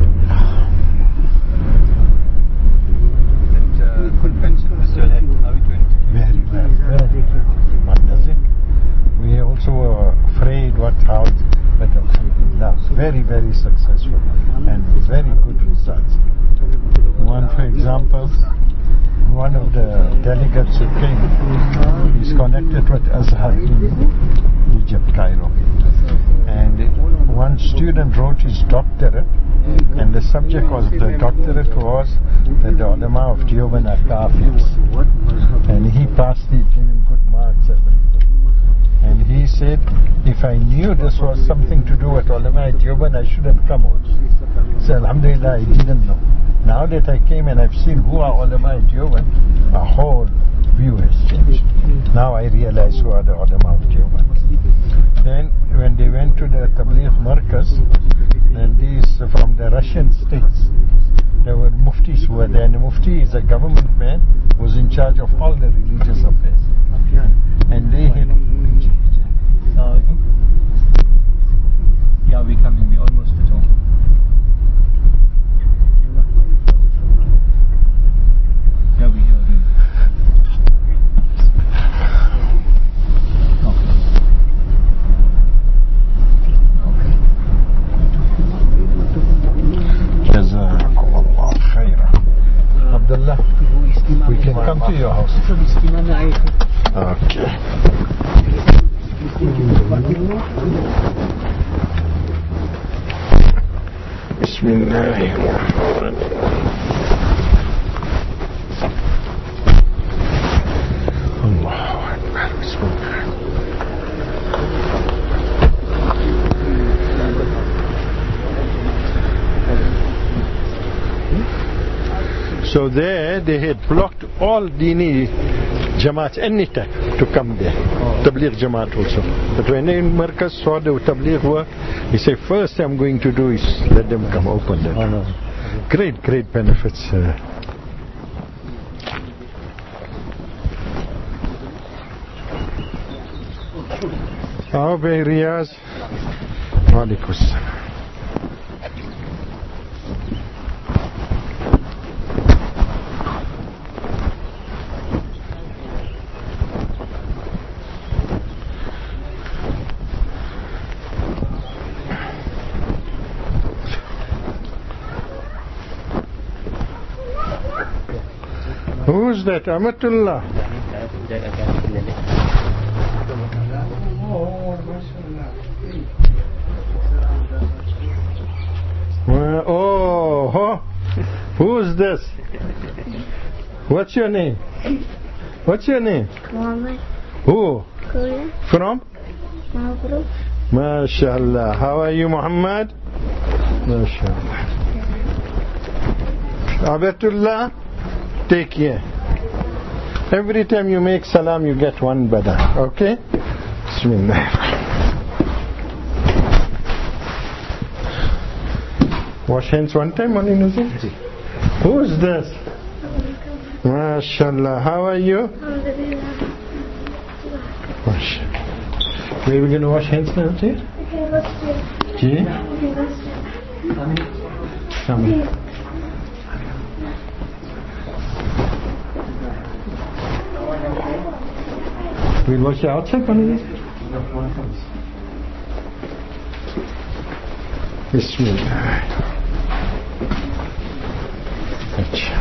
That uh, convention festival, how it went? Very well, very well. Fantastic. We also were afraid what how, but alhamdulillah, very very successful and very good results. One, for example, one of the delegates who came is connected with Azhar in Egypt, Cairo, and one student wrote his doctorate, and the subject was the doctorate was that the ulama of Deoband are kafirs, and he passed it, giving good marks everything. And he said, if I knew this was something to do with ulama at Deoband, I should have come out. So alhamdulillah, I didn't know. Now that I came and I've seen who are ulama at Deoband, a whole view has changed. Now I realize who are the ulama of Deoband. Then when they went to the Tabligh Markaz, and these from the Russian states, there were muftis who were there, and the mufti is a government man who was in charge of all the religious affairs. And they had... Uh, yeah, we're coming, we're almost at home. Yeah, we're here already. your house? So miskinana ay Okay. Bismillahirrahmanirrahim. Allahu Akbar. Bismillah. So there they had blocked all Dini Jamaats anytime to come there. Tabligh Jamaat also. But when in Markaz saw the Tabligh work, he said, first I'm going to do is let them come open them. Oh, no. Great, great benefits. Uh, How by Riyaz? Walaikum Assalam. Who's that? Amatullah. Uh, oh, huh? Who's this? What's your name? What's your name? Muhammad. Who? Kula. From? Mabruk. MashaAllah. How are you, Muhammad? MashaAllah. Abatullah, take care. Every time you make salam, you get one badal. Okay? Bismillah. Wash hands one time, only Nazim. Who's this? MashaAllah. How are you? Alhamdulillah. MashaAllah. Where are we going to wash hands now, dear? Okay, what's this? Ji? Okay, what's this? Come here. We'll wash you outside, Panini. Bismillah. Achha.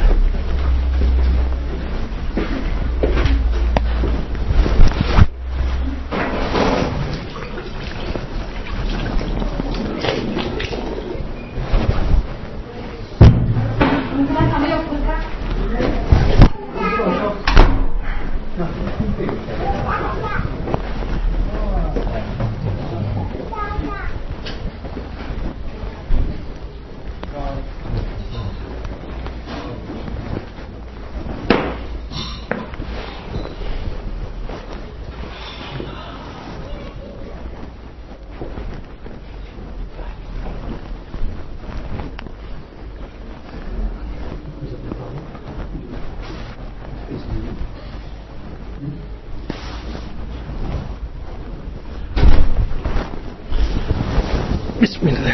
Bismillah.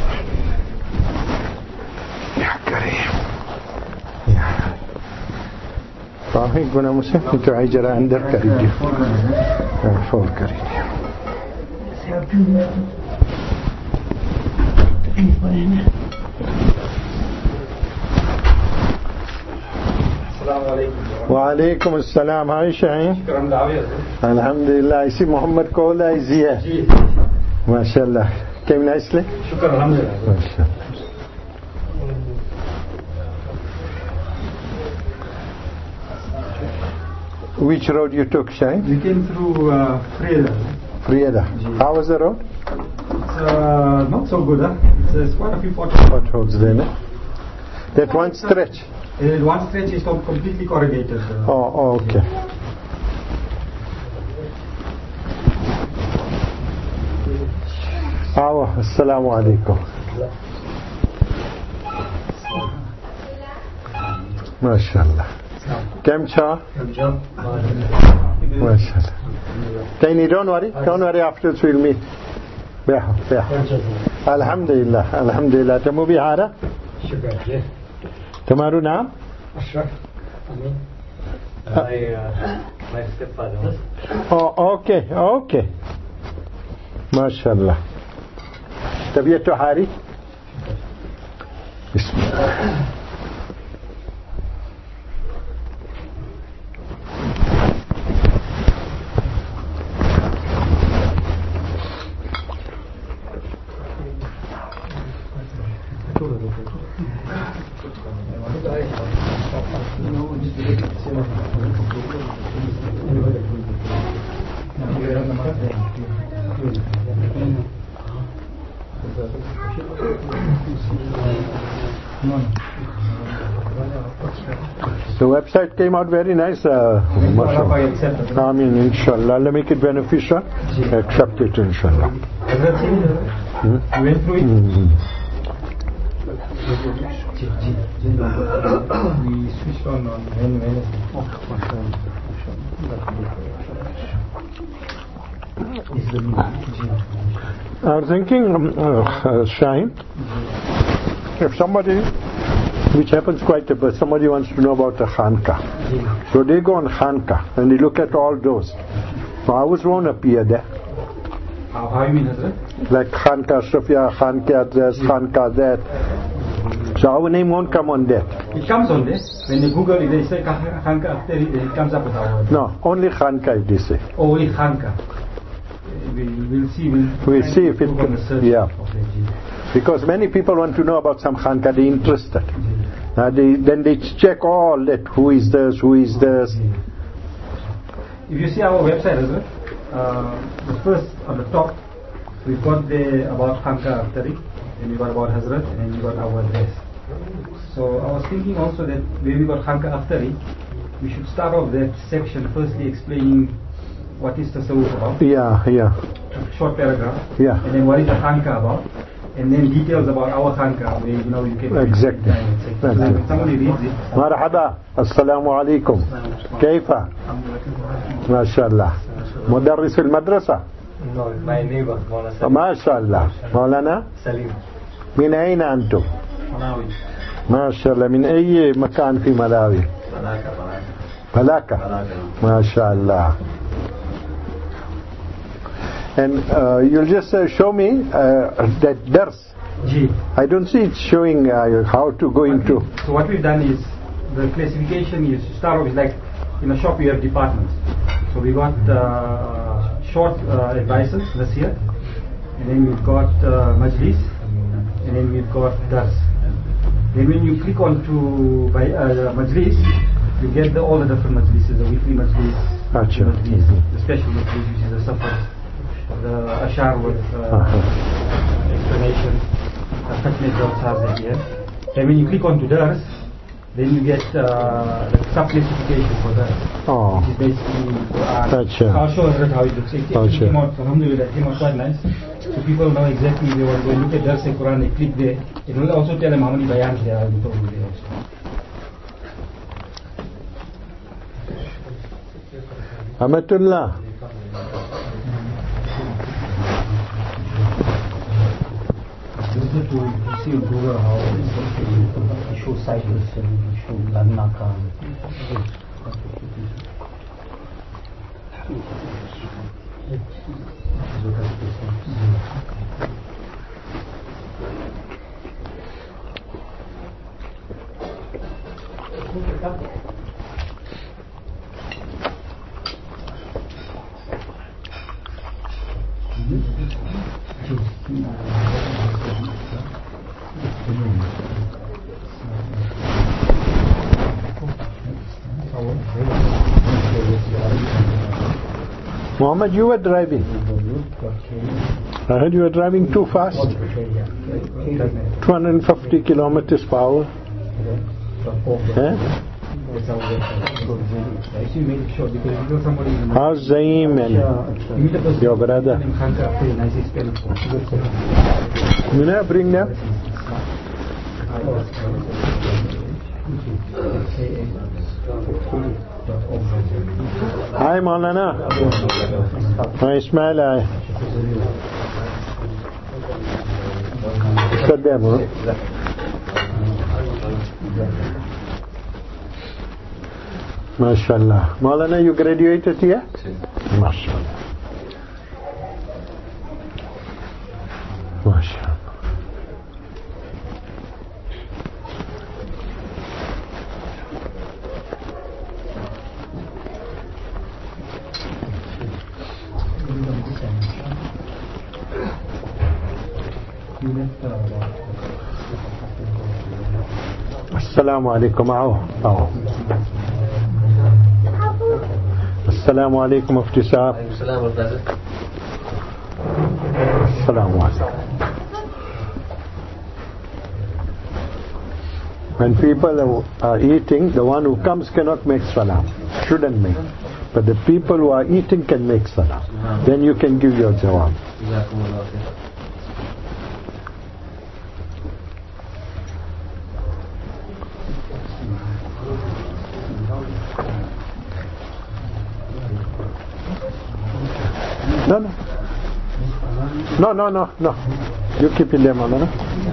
Ya Kareem. Ya. Fahim guna मुझसे तो आई जरा अंदर कर दियो. Four कर दियो. वालेकुम अस्सलाम. आयशा हैं? अल्हम्दुलिल्लाह. इसी मोहम्मद कौल है जिया. माशाल्लाह. Came nicely? Shukr, alhamdulillah. Which road you took, Shaheen? We came through uh, Frieda. Frieda. How was the road? It's uh, not so good, huh? It's, there's quite a few potholes. Potholes there, no? That one stretch? Uh, one stretch is not completely corrugated. Uh, Oh, oh, okay. Awa, assalamu alaikum. MashaAllah. Kem cha? MashaAllah. Kaini, don't worry. Don't worry, afterwards we'll meet. Beha, beha. Alhamdulillah, alhamdulillah. Tamu bihara? Shukr, yeah. Tamaru naam? Ashraf. Amin. My, uh, my stepfather. Oh, okay, okay. MashaAllah. तबीयत तो हारी. बिस्मिल्लाह. The website came out very nice. Uh, mashallah. I mean, inshallah, Allah make it beneficial. Accept it, inshallah. Hmm? You went through it? Mm-hmm. We switched on on Wednesday. I was thinking, um, uh, uh, Shine, if somebody, which happens quite a bit, somebody wants to know about the Khanka. So they go on Khanka and they look at all those. So ours won't appear there. How, how you mean, Hazrat? Like Khanka Sofia, Khanka this, Khanka that. So our name won't come on that. It comes on this. When you Google it, they say Khanka Aftari, it comes up with our. No, only Khanka they say. Oh, only Khanka. We'll, we'll see. We'll, We'll see if it can. can. Yeah. Because many people want to know about some Khanka, they're interested. Uh, they, then they check all that, who is this, who is this. If you see our website, Hazrat, uh, the first on the top, we've got the about Khanka Aftari, and we've got about Hazrat, and then we've got our address. So I was thinking also that when we got Khanka Aftari, we should start off that section firstly explaining what is Tasawwuf about. Yeah, yeah. A short paragraph. Yeah. And then what is the Khanka about. And then details about our Khanka, where you know you can. Exactly. So when somebody reads it. مرحبا السلام عليكم كيف ما شاء الله مدرس المدرسة No, my neighbor, Maulana Salim. ما شاء الله مولانا Salim. من أين أنتم Malawi. ما شاء الله من أي مكان في ملاوي Malaka, Malaka. ملاكا Malaka. ما شاء الله. And uh, you'll just uh, show me uh, that dars. G. I don't see it showing uh, how to go into. So what we've done is, the classification is, to start off is like, in a shop you have departments. So we got uh, short uh, advices, Nasir, and then we've got uh, Majlis, and then we've got Dars. Then when you click on to by, uh, Majlis, you get the, all the different Majlises, the weekly Majlis, Achha. the Majlis, the special Majlis, which is the Safar, the Ashar with uh, Uh-huh. explanation, the fitness jobs that we have. Then when you click on to Dars, then you get uh, the sub-classification for that, Oh. which is basically Quran. Gotcha. I'll show us how it looks. It actually Gotcha. came out, alhamdulillah, it came out quite nice. So people know exactly they want to look at Dars and Quran, they click there. It will also tell them how many bayans there are in total there also. Amatullah. You see Google how it shows cycles and it shows Larnaka. Muhammad, you were driving. I heard you were driving too fast. two hundred fifty kilometers per hour. Eh? How's Zaim and your brother? You know, bring them. Hi Maulana. Hi Ismail. Hi. Saddam, huh? MashaAllah. Maulana, you graduated here? MashaAllah. MashaAllah. Assalamu alaikum. आओ आओ. Assalamu alaikum Mufti Sahab. Assalamu alaikum. Assalamu alaikum. When people are, are eating, the one who comes cannot make salam, shouldn't make. But the people who are eating can make salam. Then you can give your jawab. No, no. No, no, no, no. You keep it there, Maulana.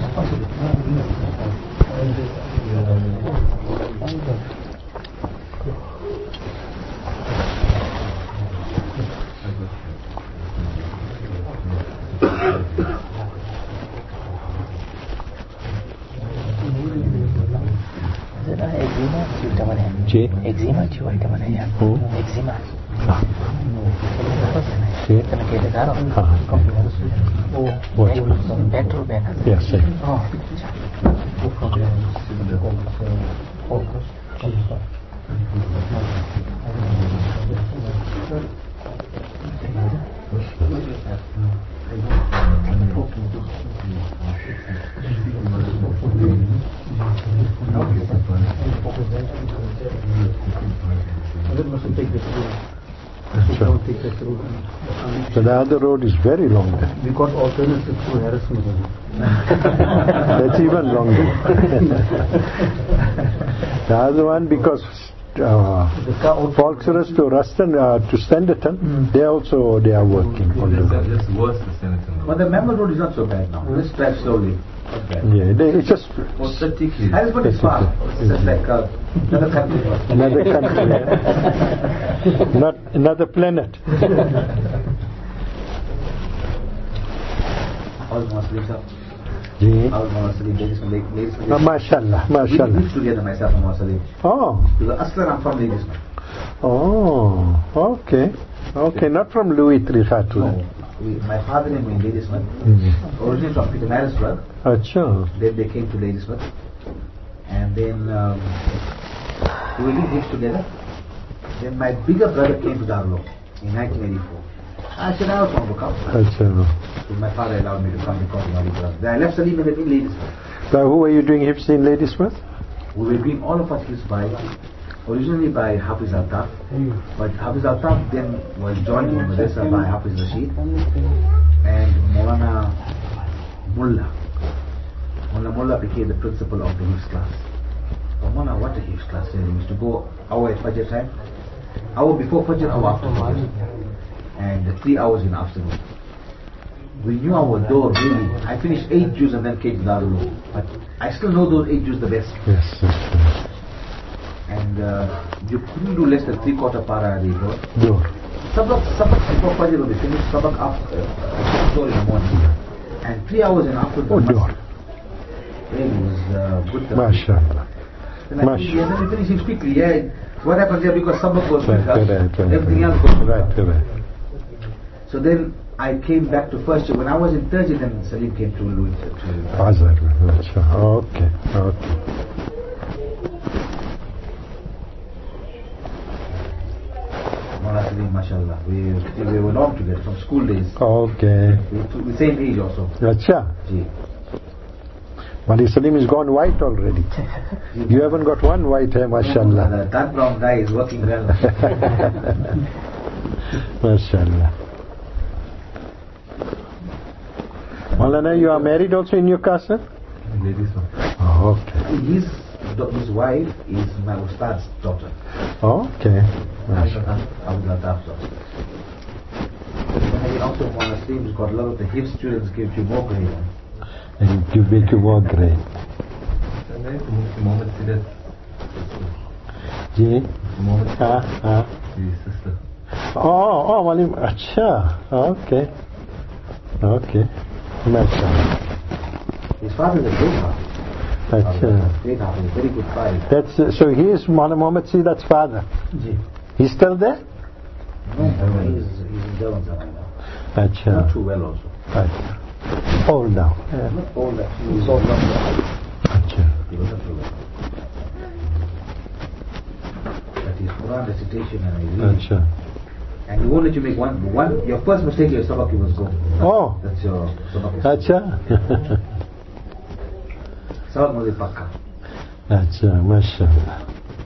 जी एक्जिमा जो item है यार एक्जिमा हाँ जी हाँ वो पेट्रोल बैन यस सही So the other road is very long there. We got alternative to Harrison. That's even longer. The other one, because uh, Volkswagen to Ruston uh, to Standerton, mm. they also they are working on the road. It's worse than Standerton. But the Member Road is not so bad now. Let's drive slowly. Yeah, they, it's just Harrisburg is far. It's just like uh, another country. Another country. Not another planet. All Muslims are. Yeah. All Muslims, ladies and ladies. Oh, mashallah, mashallah. We live together, myself and Muslim. Oh. Because Aslan, I'm from Ladies. Oh, okay. Okay, not from Louis Trichardt. No. We, my father name in Ladysmith, mm-hmm. originally from Peter Marisburg. Achha. Then they came to Ladysmith, and then um, we lived together. Then my bigger brother came to Darlo in nineteen eighty-four. I said I also want to come. Achha. So my father allowed me to come because of my big brother. Then I left Salim and then in Ladysmith. Now, who were you doing hifz in Ladysmith? We were doing all of us hifz by, originally by Hafiz Altaf, but Hafiz Altaf then was joined in Madrasa by Hafiz Rashid and Maulana Mullah. Maulana Mullah became the principal of the hifz class. Oh, Maulana, what a hifz class! We used to go hour at Fajr time, hour before Fajr, hour after Fajr, and three hours in the afternoon. We knew our door really. I finished eight Jews and then came to Darul, but I still know those eight Jews the best. Yes, yes, yes. And uh, you couldn't do less than three quarter para a day door. Door. Sabak, sabak before Fajr will be finished, sabak after uh, door in the morning. And three hours in afternoon. Oh, door. Really was uh, good. MashaAllah. And I think, yeah, then we finished it quickly. Yeah. What happened there, because sabak was Right, quicker, right, right, everything right. else was quicker. Right, right. So then I came back to first year. When I was in third year, then Salim came to Louis. Azhar. Okay, okay. Mawlana Salim, mashallah. We, we were long together from school days. Okay. We were the same age also. Acha. Gee. Mali Salim is gone white already. You haven't got one white hair, mashallah. The dark brown guy is working well. Mashallah. Maulana, you are married also in your casa? Ladies one. Oh, okay. His, his wife is my Ustad's daughter. Okay. Mashallah. Abdul Attaf's daughter. And also Mawlana Salim's got a lot of the hip students give you more grade. And you make you more great. Mohammed Sidat. Ji? Mohammed Ah, ah. his sister. Oh, oh, Malim. Acha. Okay. Okay. Mashallah. His father is a great father. Acha. Great father, very good father. That's, uh, so he is Maulana Muhammad Sidat's father. Ji. He's still there? No, no, he's, he's in Durban right now. Acha. Not too well also. Acha. Old now. Yeah. Not old actually, he's old enough. Acha. He was not too well. But his Quran recitation and his reading, Acha. And he won't let you make one. One, your first mistake, your sabak you must go. Oh. That's your sabak. Acha. Sabak must be pakka. Acha, mashallah.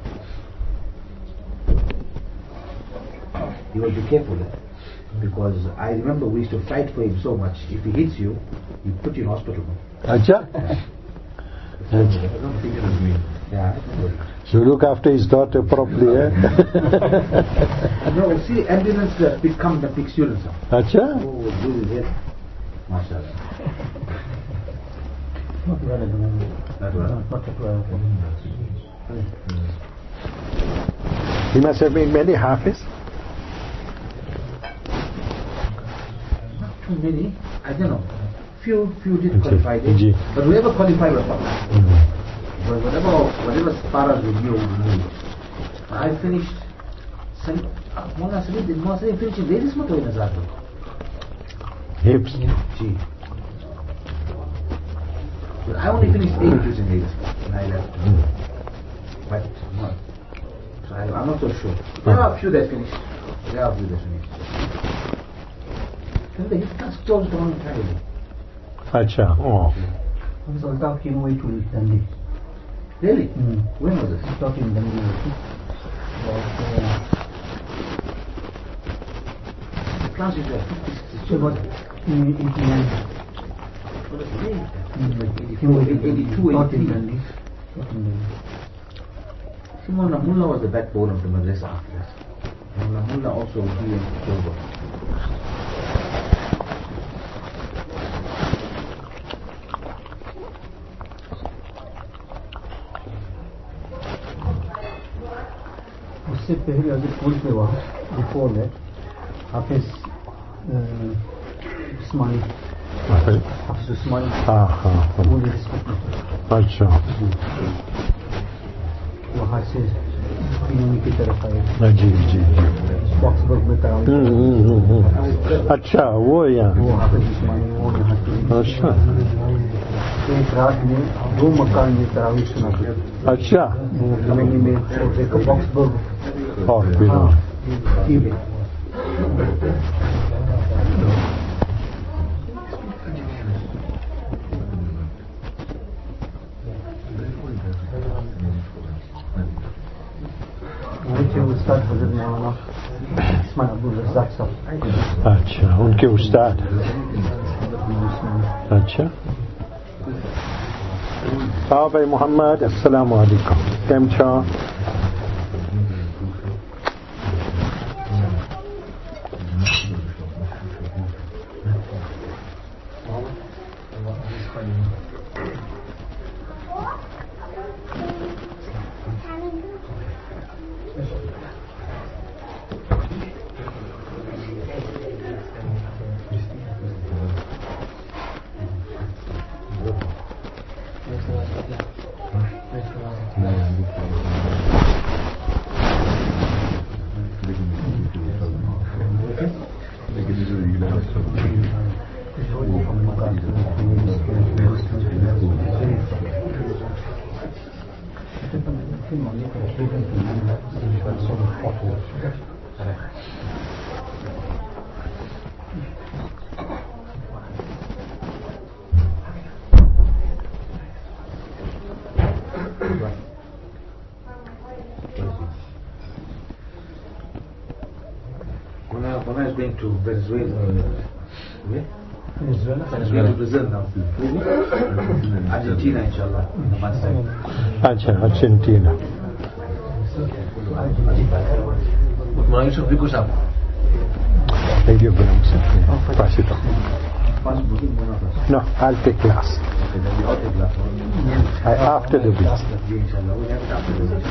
You will be careful. Because I remember we used to fight for him so much. If he hits you, he put you in hospital. Acha. I don't think it was me. Yeah. So look after his daughter properly, eh? No, see, ambulance uh, pick, come and pick students up. Acha? Oh, do his head. MashaAllah. Not well at the moment. Not well. Not not well. He must have been many hafiz. Not too many. I don't know. Few, few did Okay. qualify. It, Ji. but whoever qualified was Papa. Mm. But whatever, whatever paras we knew, we knew. I finished. Some, uh, Mullah Salim did Mullah Salim finish ladies motor in Azad. Hips. Gee. But I only finished eight years in ladies when I left. But no. So I, I'm not so sure. There are a few that finished. There are a few that finished. Then the hip class closed down entirely. Acha. Oh. Because Altaf came away to Dundee. Really? Mm. When was this? Altaf in Dundee. About, The class is like fifty, uh, sixty. so about eighty-nine. What is it? Mm. Like Came away eighty-four, to eighty-two, Taught in eighty-three. Dundee. Taught in Dundee. See, Mullah Mullah was the backbone of the madrasa after that. Mullah Mullah also he and October. उससे पहले अगर school में वहाँ before that हाफिज उस्मानी हाफिज उस्मानी हाँ हाँ हाँ। वो respect अच्छा। वहाँ से पीने की तरफ आए जी जी जी। बॉक्सबर्ग में कराऊँ हम्म, हम्म, हम्म, हम्म। अच्छा वो यहाँ। वो हाफिज उस्मानी वो यहाँ के अच्छा। एक रात में दो मकान में तरावी सुना था अच्छा। वो जमीनी में एक बॉक्सबर्ग और फिर हाँ ये मुझे उस्ताद हजरत मौलाना इस्माइल अब्दुल रज़ाक साहब अच्छा उनके उस्ताद। अच्छा। हाँ भाई मोहम्मद अस्सलाम वालेकुम केम छो? Mona is going to Venezuela. Where? Venezuela Venezuela. To Brazil now. Argentina, inshallah. In a month's time. अच्छा Argentina. Mona Yusuf Rikus up. Radio belongs to pass it on. Pass booking Mona first. No, I'll take class. Okay, then we all take last one. I, after the visit. Inshallah, we'll have it after the visit.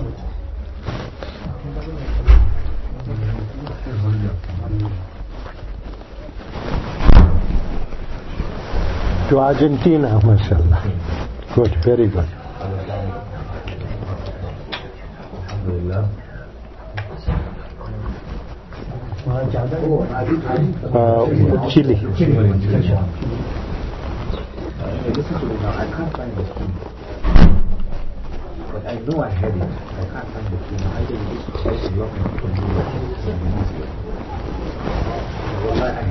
To Argentina, mashallah. Good, very good. Alhamdulillah. Uh, Chile. Hey, listen to me now. I can't find the key. But I know I had it. I can't find the key. I didn't use it. I locked it from you.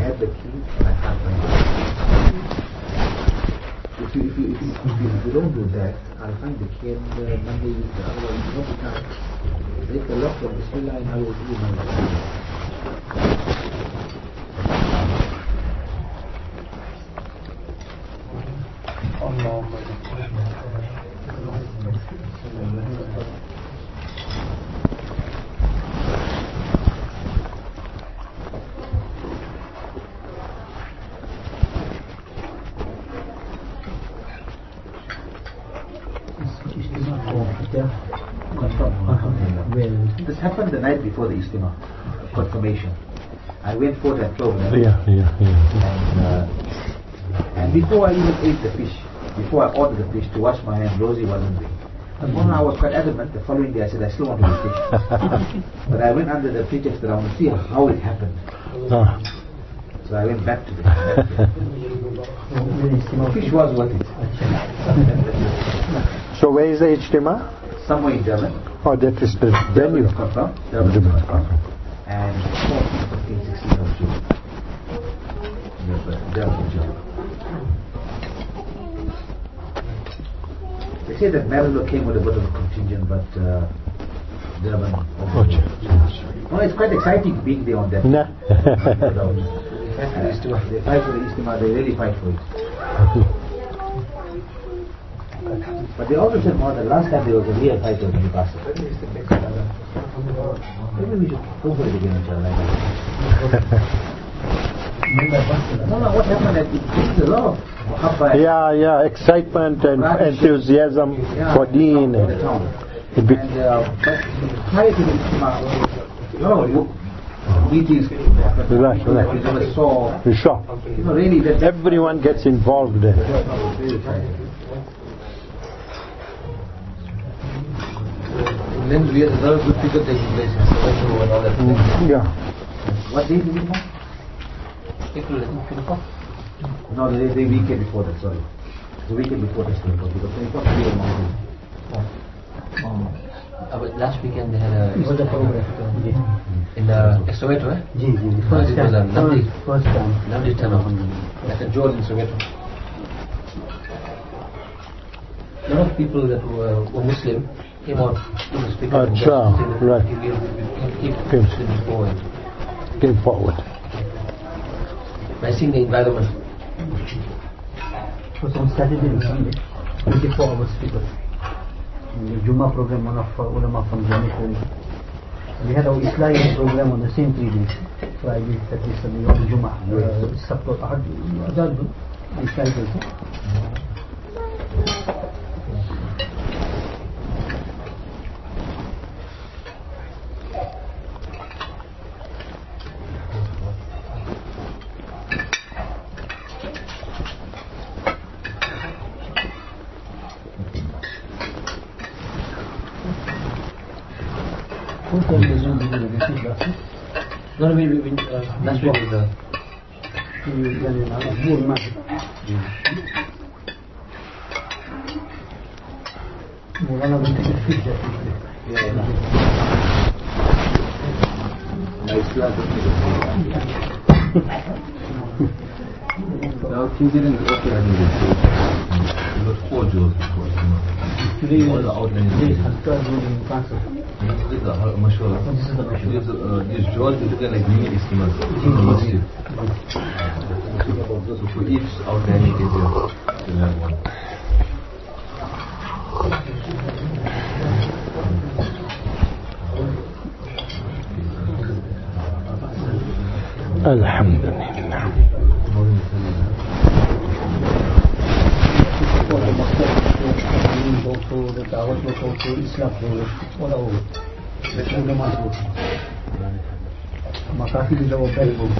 had the key and I can't find it. If you, if you, if you, if you, if you don't do that, I'll find the key and uh, Monday, otherwise you know we can't break the lock of Bismillah and I will do my This happened the night before the Istima confirmation. I went forth at twelve. Yeah, yeah, yeah. And, uh, and before I even ate the fish, before I ordered the fish to wash my hands, Rosie wasn't there. And one I was quite adamant. The following day I said I still want to eat fish. But I went under the pretext that I want to see how it happened. Ah. So I went back to the fish was worth it. So where is the Ijtima? Somewhere in Durban. Oh, that is the venue. Confirmed. Durban is confirmed. And fourteenth, fifteenth, sixteenth of June. Durban, June. They say that Marillo came with a bit of a contingent, but uh, Durban. Oh, no, it's quite exciting being there on that. Nah. uh, they fight for the Istima, they really fight for it. But they also said more, the last time there was a real fight over Newcastle. Maybe we should go for it again, inshallah. No, no, what happened is it's a lot of muhabba. Yeah, yeah, excitement and enthusiasm yeah, for Deen. And, and, and uh, but prior to the Istima, a lot of meetings happened. Right, People right. that we never saw. Sure. You know, really, that Everyone gets involved there. Then we had a lot of good people taking place in Soweto and all that. Mm, yeah. What day did it come? April, I think, twenty-fourth. No, the, the weekend before that, sorry. The weekend before that, twenty-fourth. Because twenty-fourth we were mountain. Um, uh, but last weekend they had a... It was a program. In uh, Soweto, eh? Ji, ji. First time. It was a lovely, First time. lovely turnout. Like a jewel in Soweto. A lot of people that were, were Muslim came out to the speaker and just Achha, said that right. we will keep Came. Muslims forward. Came forward. By seeing the environment. It was on Saturday and Sunday, twenty-four hours people. In the Jummah program, one of uh, ulama from Jamaica. We had our Islamic program on the same three days. Friday, Saturday, Sunday, on Jummah. Uh, Sabto, Ahad, Azad, Islamic also. No, no, we, we, we, uh, last week was the... Mulana will take a fish that Yeah, yeah. Nice class. Now, Tuesday and okay, I mean, it was four jewels before. Today All the outlines. Today is Halka Jewel in Kansas. This is the mashwara. This is the mashwara. These, uh, these jewels you look at like mini istimas in the masjid. So each outline is there. You have one. Alhamdulillah. Also the Dawat was also Islam all over. The Ulama also. Makafi is our very good.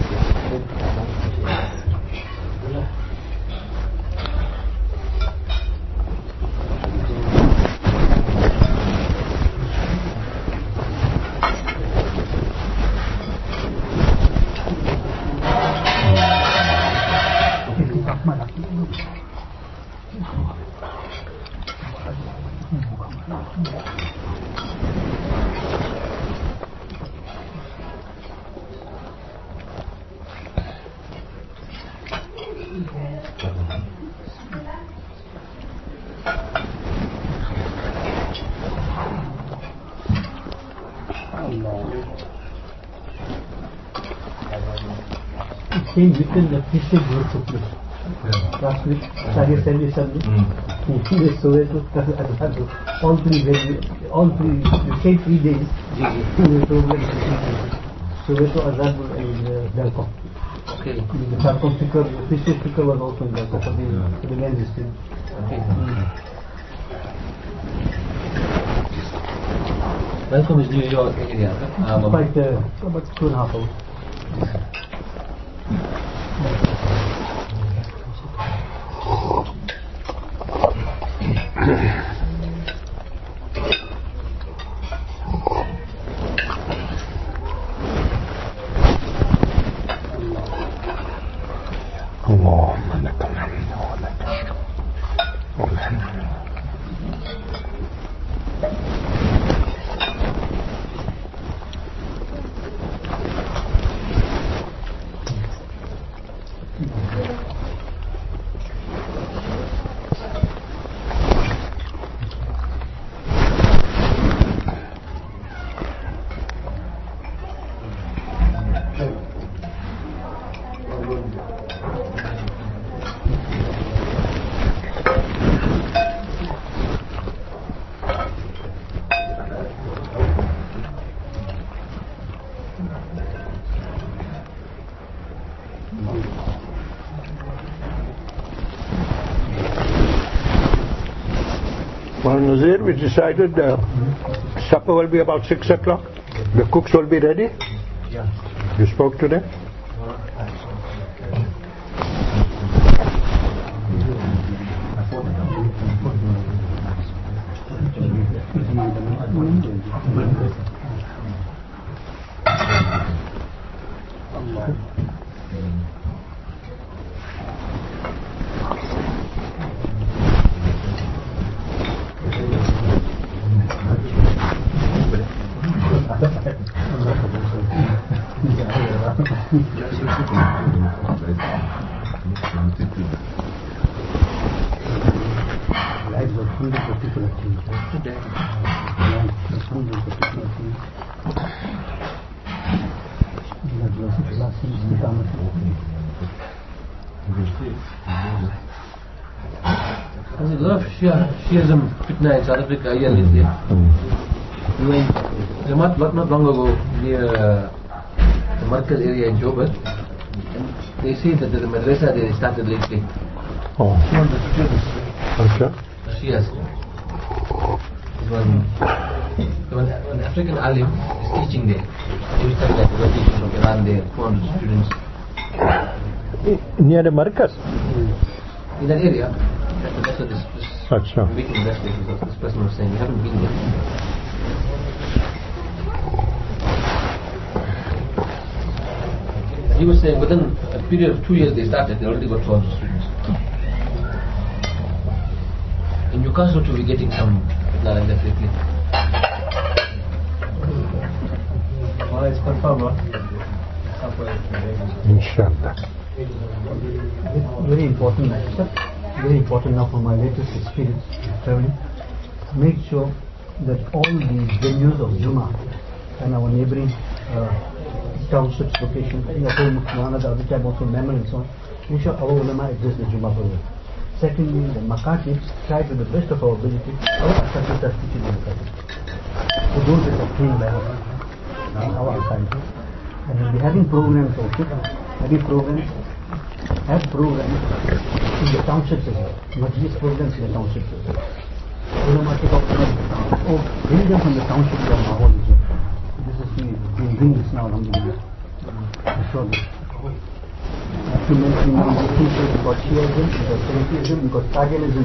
Same within the Christian group of place. Last week, Shahir said this something. In Soweto, all three, all three, the same three days, the program Soweto, Azadpur and uh, Belcom. Okay. The Belcom speaker, the Christian speaker was also in Belcom for the, for the men's district. Okay. Welcome is New York area. Um, Quite uh, about two and a half hours. اللهم لك الحمد ولك الشكر والحمد. Well, Nazir, we decided uh, supper will be about six o'clock. The cooks will be ready. Yeah. You spoke to them? Lives of hundreds of people have changed. Lives of hundreds of people have changed. God bless you. Blessings to Thomas. There's a lot of Shia, Shiism fitna in South Africa here in India. Not, not, not long ago, near uh, the Markaz area in Joburg, and they say that the madrasa they started lately. Oh. One of the students, Okay. Shias, when, when an African alim is teaching there, they start like the teachers from Iran there, four hundred students. Near the Markaz? In that area, that's, that's what this, this Achha. meeting last week, this person was saying, we haven't been there. He was saying within a period of two years they started, they already got four hundred students. In Newcastle too, we're getting some fitna like that lately. Well, it's confirmed, Inshallah. Very important, sir. Very important now from my latest experience traveling. Make sure that all the venues of Jummah and our neighboring uh, townships, locations, in the whole Mukhmana, the other time also Memel and so on, make sure our ulama address the Jummah program. Secondly, the makatibs try to the best of our ability, our asatidahs are teaching the makatib. So those that are trained by us on our side. And we'll be having programs also, having programs, have programs in the townships as well. Majlis programs in the townships as well. Ulama take out or bring them from the townships of Mahol as well. This is, we will bring this now, alhamdulillah. I saw this. After mentioning now the things like we got Shiaism, we got Salafism, we got Qadianism.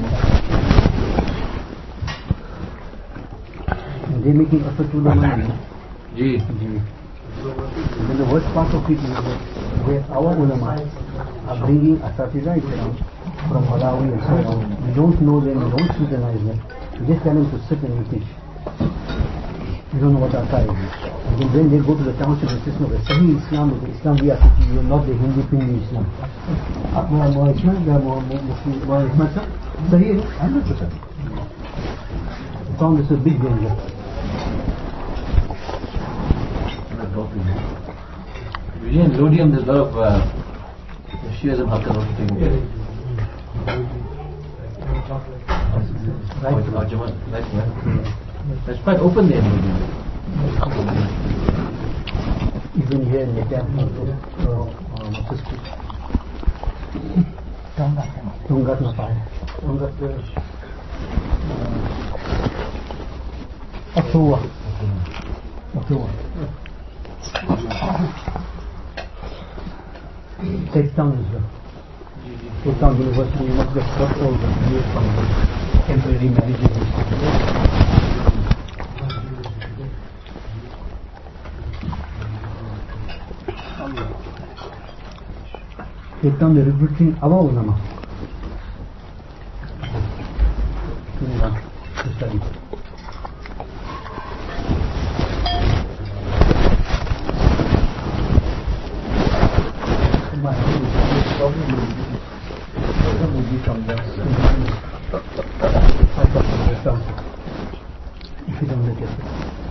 And they're making effort to learn money. Gee. Then the worst part of it is that where our ulama are bringing asatidah from Malawi and so on. We don't know them, we don't scrutinize them. We just tell them to sit and teach. We don't know what our is. And then when they go to the township and say, no, the Sahih Islam is the Islam we are teaching you, not the Hindi Pindi Islam. More Islam, more Muslim, more Islam. Sahih, one hundred percent. I found this a big danger. Usually in Lodium there's a lot of uh, Shias and Hakka also taking care. Right. Nice man. That's quite open there. Even here in the temple, what's this? Tongat. Tongat na fire. Tongat. Atua. Atua. Cape Town is there. Cape Town University, you must get got all the views from the temporary marriages. Cape Town, the recruiting awa unama. To study. If you don't make it.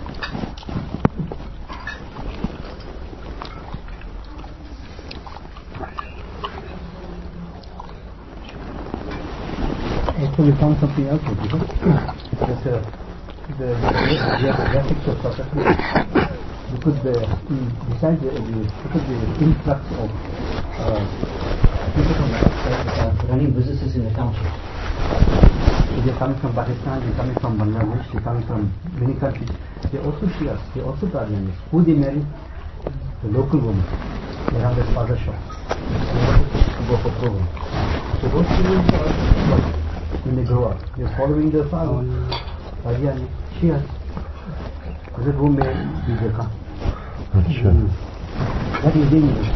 Also we found something else with you. That's uh, the geographics of South Africa. Because the, besides the, because the influx of uh, people from outside that are running businesses in the township. So they're coming from Pakistan, they're coming from Bangladesh, they're coming from many countries. They also see us, they also Guardians. Who they marry? The local woman. They have their father shop. They want to go for program. So those children are when they grow up, they're following their father. Guardian, she has. Is it who may be the car? Sure. That is dangerous.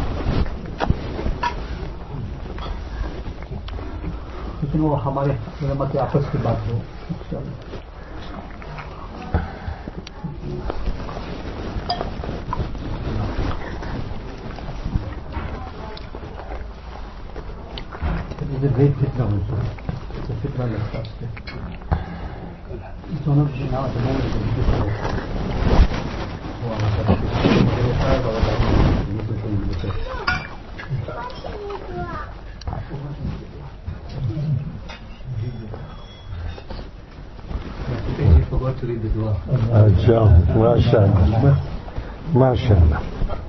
लेकिन वो हमारे मत आपस की बात हो It's a great fitna also. It's a fitna that starts there. It's one of the now at the moment it's a fitna. You forgot to read the dua. Ajam, mashallah. Mashallah.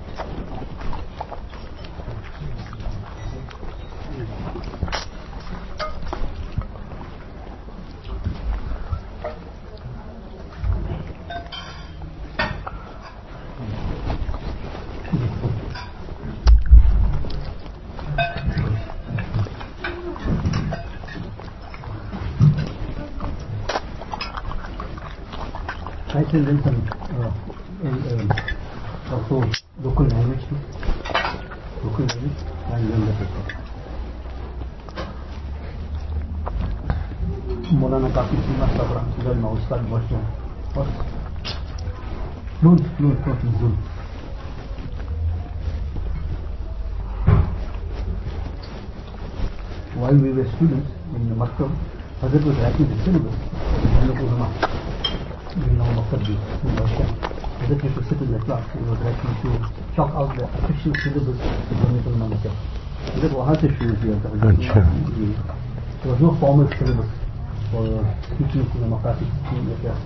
I can learn some uh, in, um, also local language too. Local language, I learn that as well. Maulana काफी सीमा सबरा सुधर में उसका वर्ष है और fluent fluent fluent in Zulu. While we were students in the Makkah, Hazrat was writing the syllabus. You know, Makaddi, in Russia. Hazrat used to sit in the class, he was writing to chalk out the official syllabus of the Jamiatul Mamlaka. Hazrat वहाँ से शुरू किया था. There was no formal syllabus for teaching in the Makati school like that.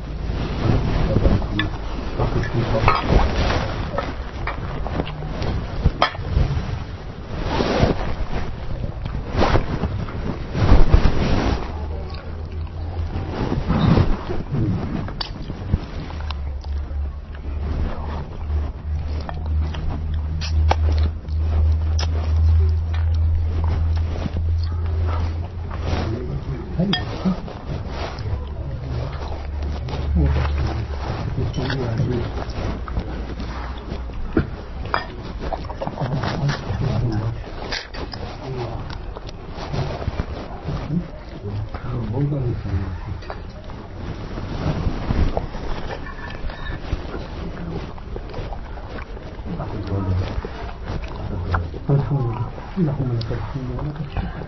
اللهم لك الحمد ولك الشكر.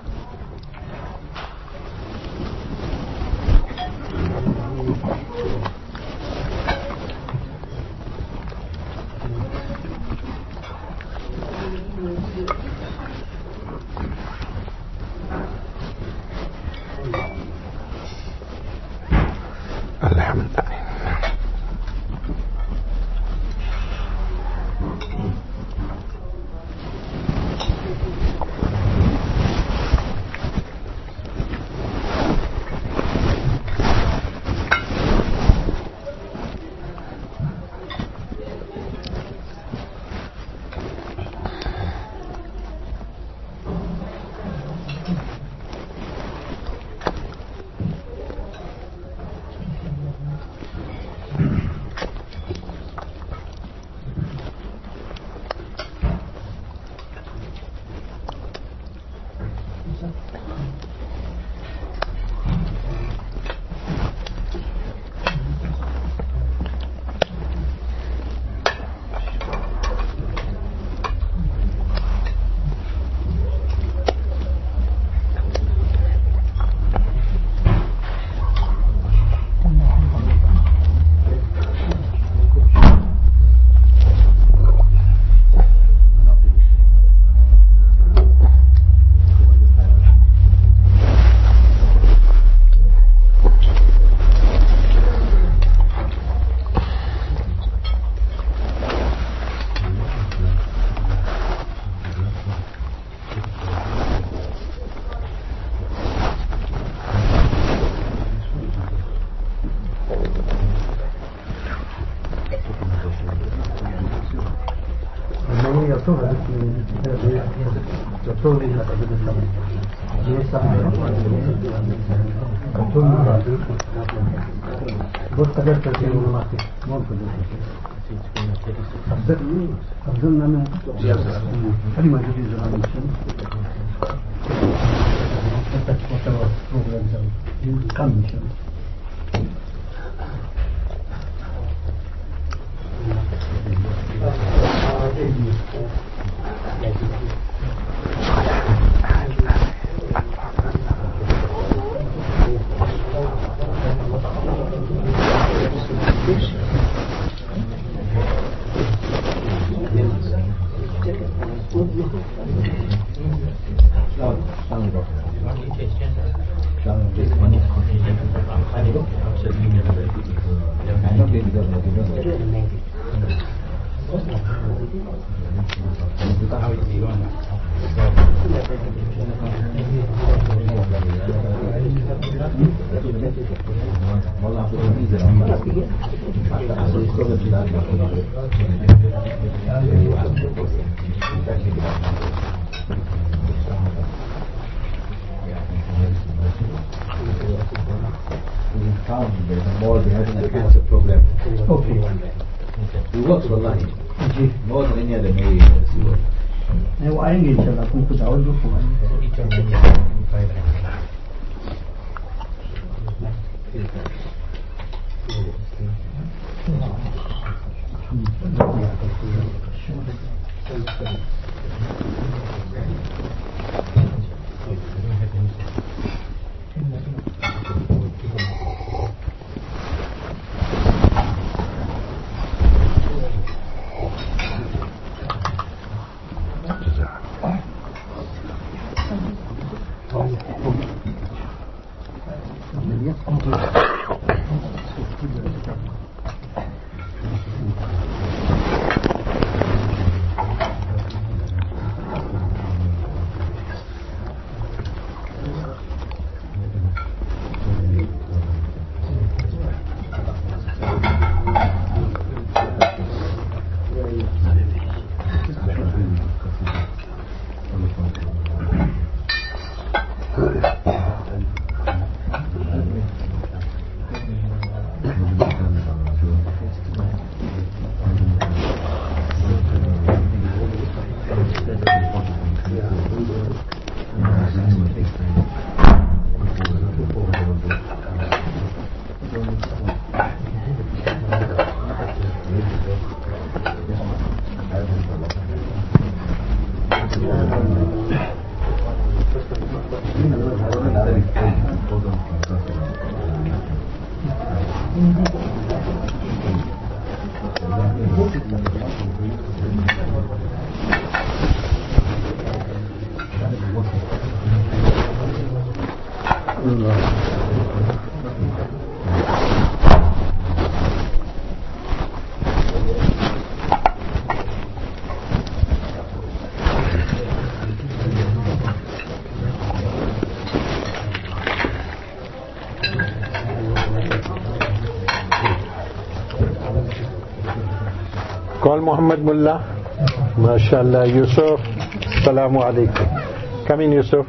Call Muhammad Mullah. MashaAllah. Yusuf. Assalamu alaikum. Come in, Yusuf.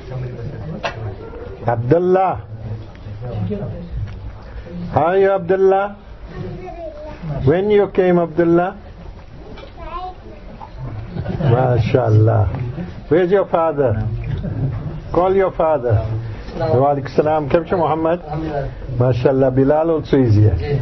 Abdullah. Hi, Abdullah. When you came, Abdullah? MashaAllah. Where's your father? Call your father. Wa alaikum salam. Come to Muhammad. MashaAllah. Bilal also is here.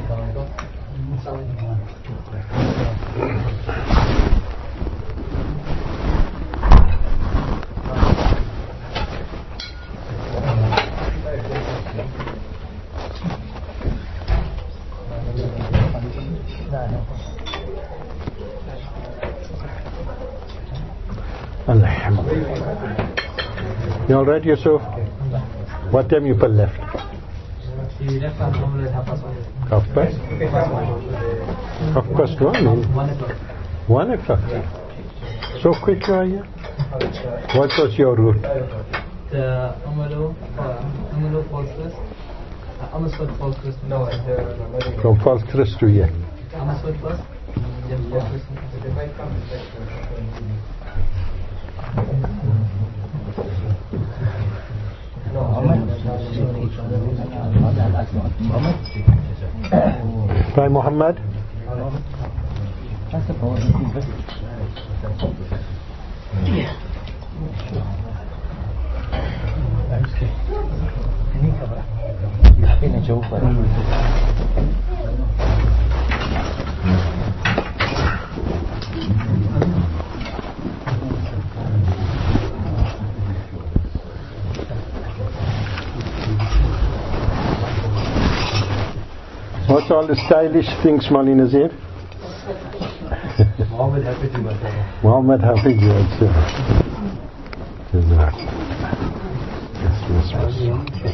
You all right, Yusuf? What time you left? Half past? Half past one? One o'clock. So quick you are here? What was your route? The Amalu, Amalu Falls Crest. Amersfoort Falls Crest. No, from Falls Crest to here. Amersfoort first, then Falls Crest. Try Muhammad. What's all the stylish things, Mauli Nazir? Muhammad Hafid. Muhammad Hafid, yes. Yes, yes, yes.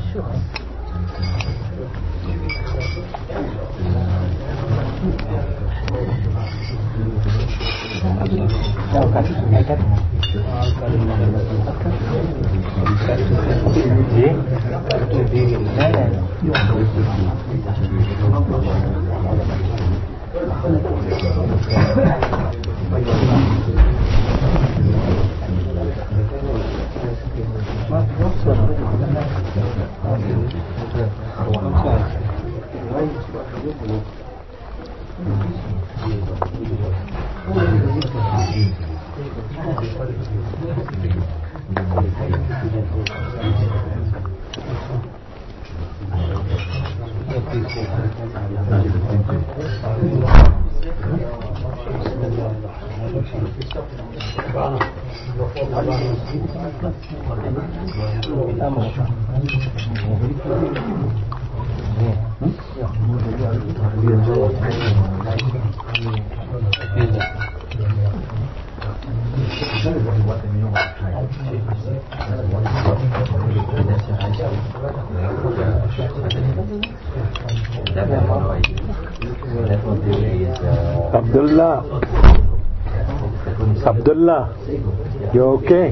Abdullah, Abdullah, you okay?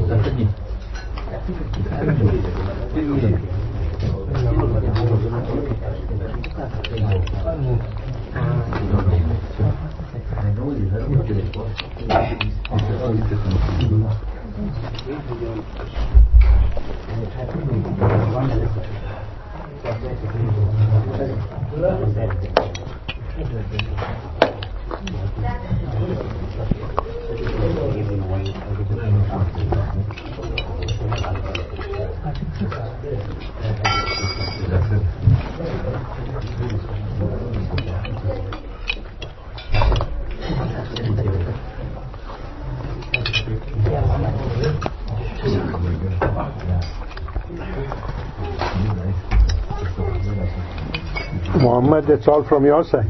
Muhammad, that's all from your side.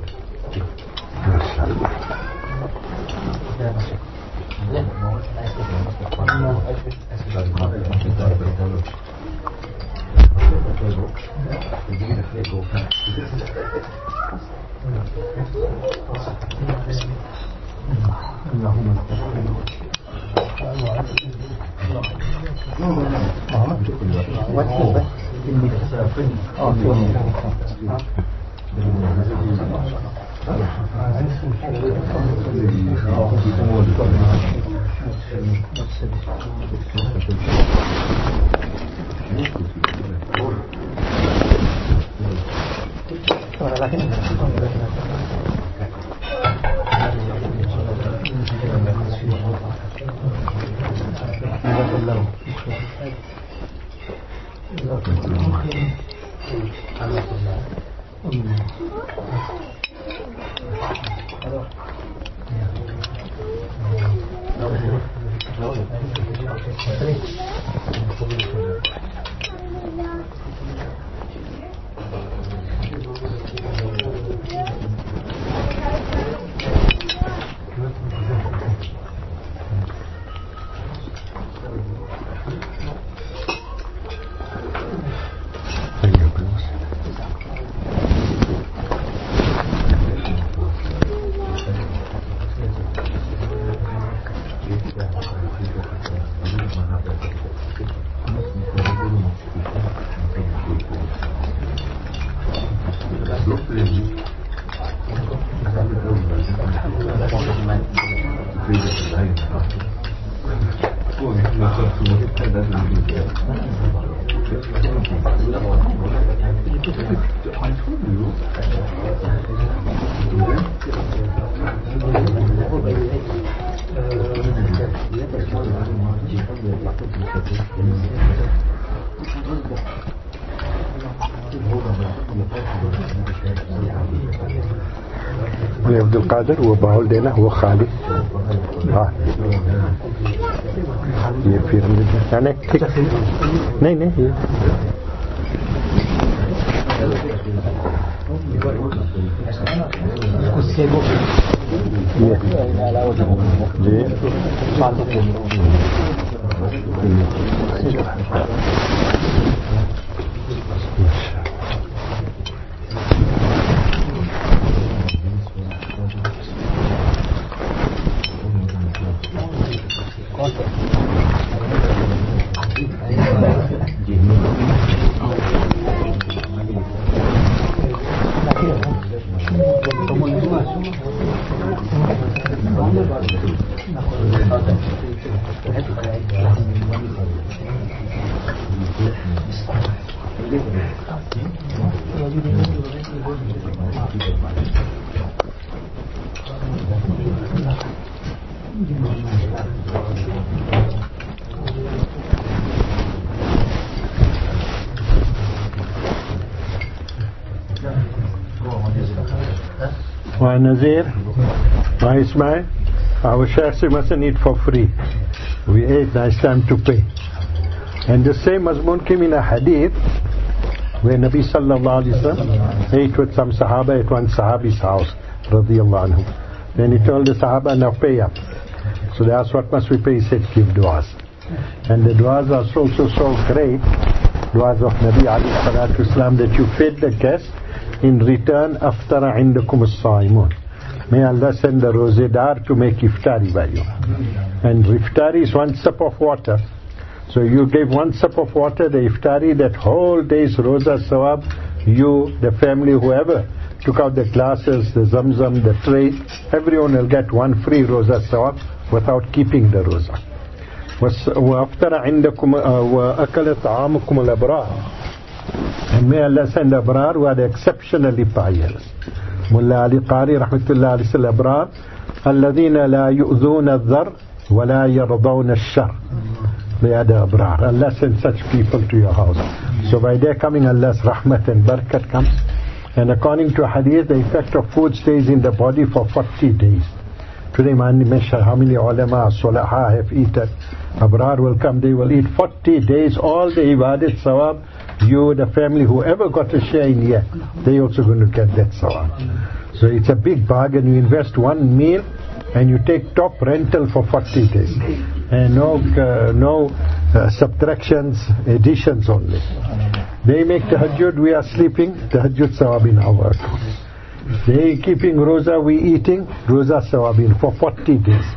ये अब्दुल कादिर वो bowl देना वो खाली हाँ ये फिर नहीं ठीक नहीं नहीं ये Why Nazir? Why Ismail? Our shares we mustn't eat for free. We ate, now it's time to pay. And the same Mazmun came in a hadith where Nabi sallallahu alayhi wa sallam ate with some Sahaba at one Sahabi's house, radiyallahu anhu. Then he told the Sahaba, now pay up. So they asked, what must we pay? He said, give du'as. And the du'as are so, so, so great, du'as of Nabi alayhi salatu wasalam, that you fed the guest. In return, aftara indakum as-saimun. May Allah send the rosedar to make iftari by you. And iftari is one sip of water. So you gave one sip of water, the iftari, that whole day's roza sawab, you, the family, whoever took out the glasses, the zamzam, the tray, everyone will get one free roza sawab without keeping the roza. وَأَفْتَرَ عِنْدَكُمْ وَأَكَلَ طَعَامُكُمُ الْأَبْرَارِ. And may Allah send Abrar who are exceptionally pious. Mullah Ali Qari rahmatullah alayhi said Abrar alladhina la yu'dhuna adh-dhar wa la yardawna ash-shar. They are the Abrar. Allah sends such people to your house. So by their coming, Allah's rahmat and barakat comes. And according to hadith, the effect of food stays in the body for forty days. Today, how many ulama, sulaha have eaten. Abrar will come, they will eat forty days, all the ibadat sawab. You, the family, whoever got a share in here, they also going to get that sawab. So it's a big bargain. You invest one meal and you take top rental for forty days. And no uh, no uh, subtractions, additions only. They make tahajjud, we are sleeping, tahajjud sawab in our account. They keeping roza, we eating, roza sawab in for forty days.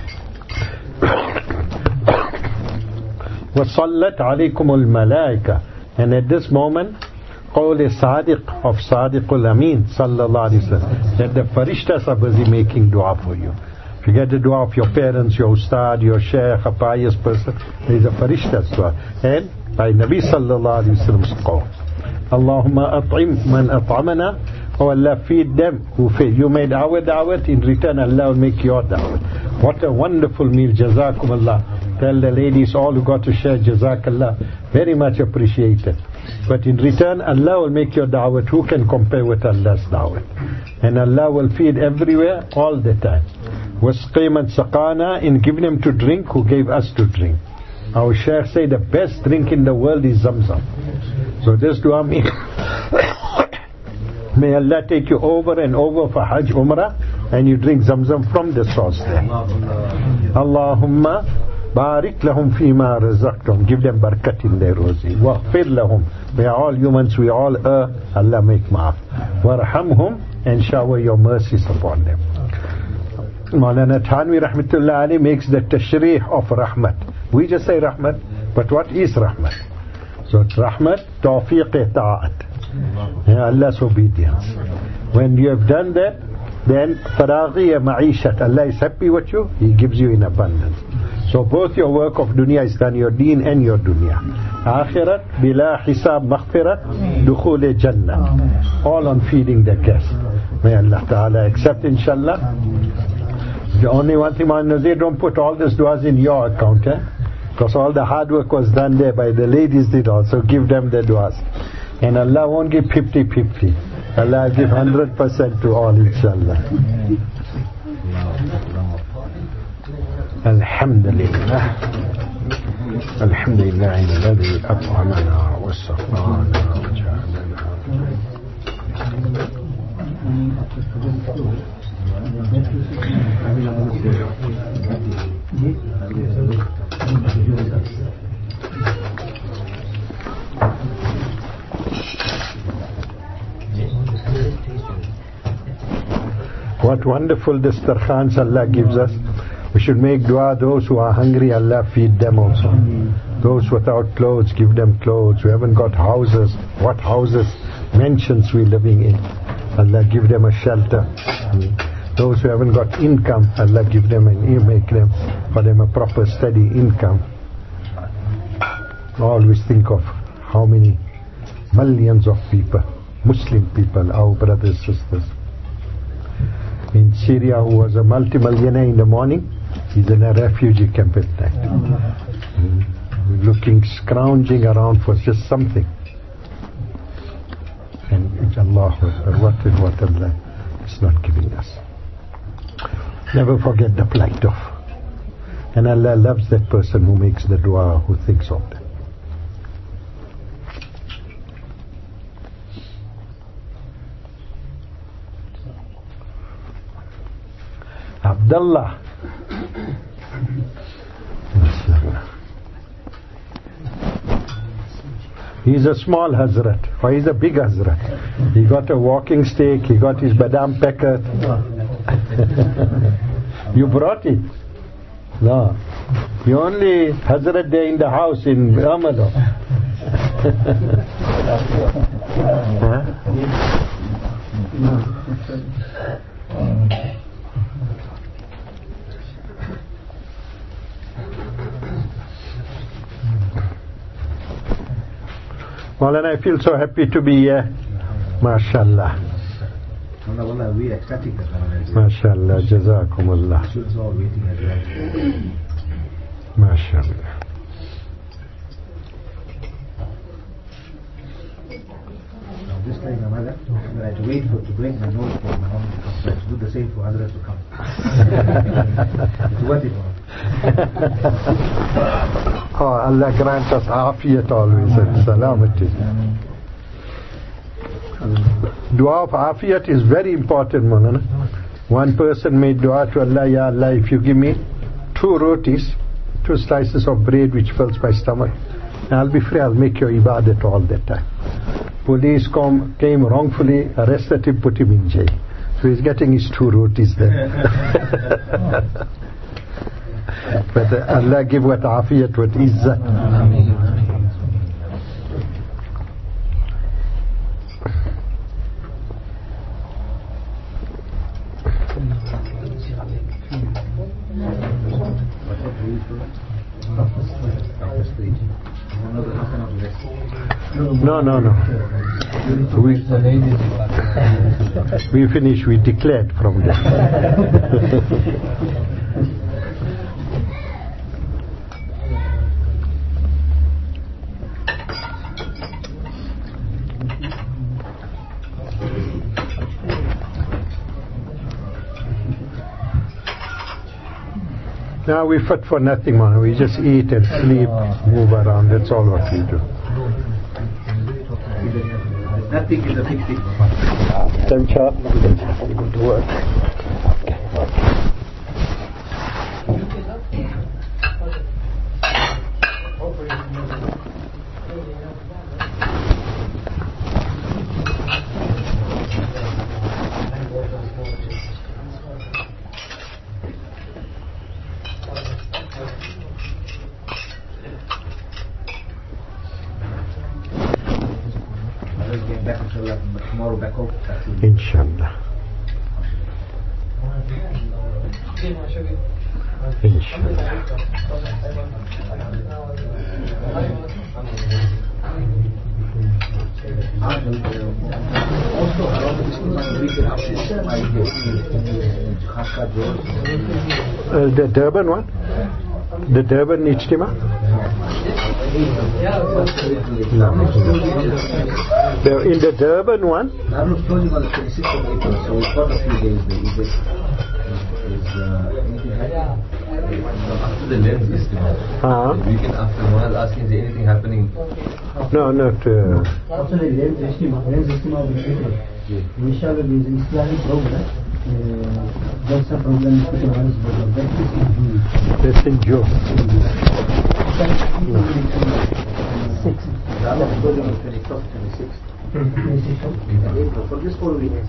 وَصَلَّتْ عَلَيْكُمُ الْمَلَائِكَةِ. And at this moment, قول Sadiq of Sadiqul Amin sallallahu alayhi wa sallam, that the farishtas are busy making dua for you. If you get the dua of your parents, your ustad, your sheikh, a pious person, there is a farishtas dua. And by Nabi sallallahu alayhi wa sallam's call, Allahumma at'im man at'amana, oh Allah, feed them who feed. You made our da'wat, in return Allah will make your da'wat. What a wonderful meal, jazakum Allah. Tell the ladies all who got to share, jazakallah, very much appreciated. But in return, Allah will make your da'wat. Who can compare with Allah's da'wat? And Allah will feed everywhere, all the time. وَاسْقِيمًا سَقَانَا, in giving them to drink, who gave us to drink. Our Shaykh say the best drink in the world is Zamzam. So this dua means, may Allah take you over and over for Hajj Umrah, and you drink Zamzam from the source there. Allahumma barik lahum fima razaqtum. Give them barakat in their rozi. Waghfir lahum. We are all humans, we all err. Allah make maaf. Warhamhum, and shower your mercies upon them. Maulana Thanvi rahmatullah alayhi makes the tashrih of rahmat. We just say rahmat, but what is rahmat? So rahmat, tawfiq ta'at. Allah's obedience. When you have done that, then faraghiya ma'ishat. Allah is happy with you, He gives you in abundance. So both your work of dunya is done, your deen and your dunya. Akhirat, bila hisab maghfirat, dukhul jannah. All on feeding the guests. May Allah Ta'ala accept, inshallah. The only one thing, Maulana Nazir, don't put all these du'as in your account, eh? Because all the hard work was done there by the ladies did also. Give them the du'as. And Allah won't give fifty-fifty. Allah will give one hundred percent to all, inshallah. Alhamdulillah. Alhamdulillah alladhi at'amana wa saqana wa ja'alana. What wonderful dastarkhans Allah gives us. We should make dua. Those who are hungry, Allah feed them also. Those without clothes, give them clothes. We haven't got houses. What houses, mansions we living in. Allah give them a shelter. Those who haven't got income, Allah give them and make them for them a proper steady income. Always think of how many millions of people, Muslim people, our brothers, sisters. In Syria, who was a multi-millionaire in the morning, he's in a refugee camp at night. Mm. Looking, scrounging around for just something. And it's Allah, what is what Allah is not giving us. Never forget the plight of. And Allah loves that person who makes the dua, who thinks of them. Abdullah. He's a small Hazrat, or he's a big Hazrat. He got a walking stick, he got his badam packet. You brought it? No. You only Hazrat there in the house in Ramadan. Huh? Maulana, I feel so happy to be here. MashaAllah. We are ecstatic. MashaAllah. Jazakumullah. Students all waiting as well. MashaAllah. Now this time, my mother, I had to wait for to bring my note for my mom to come. So I had to do the same for others to come. It's worth it for her. Oh, Allah grant us afiyat always and salamati. Dua of afiyat is very important, Maulana. One person made dua to Allah, Ya Allah, if you give me two rotis, two slices of bread which fills my stomach, I'll be free, I'll make your ibadat all that time. Police come, came wrongfully, arrested him, put him in jail. So he's getting his two rotis there. But uh, Allah give what afiyat, what izzat. No, no, no. We, we finished, we declared from there. Now we fit for nothing, man. We just eat and sleep, move around. That's all what we do. Nothing is a big thing. Time chart. Good to work. Tomorrow back home. Inshallah. Also, around this month, we can assist my Khaka George. Uh, the Durban one? The Durban Ijtima? The, in the Durban one? Darul closing on the twenty-sixth of April, so we've got a few days there. Is, it, is uh, anything happening? After the lens Ijtima, Uh-huh. the weekend after, one was asking, is there anything happening? No, not. Uh, After the lens estima, lens estima will be April. Inshallah, there is an Islamic program. Uh, That's a program is putting on his program. That is in June. that's in June. Six. Darul closing on the twenty-first, twenty-sixth. twenty-six of April, for this four weeks.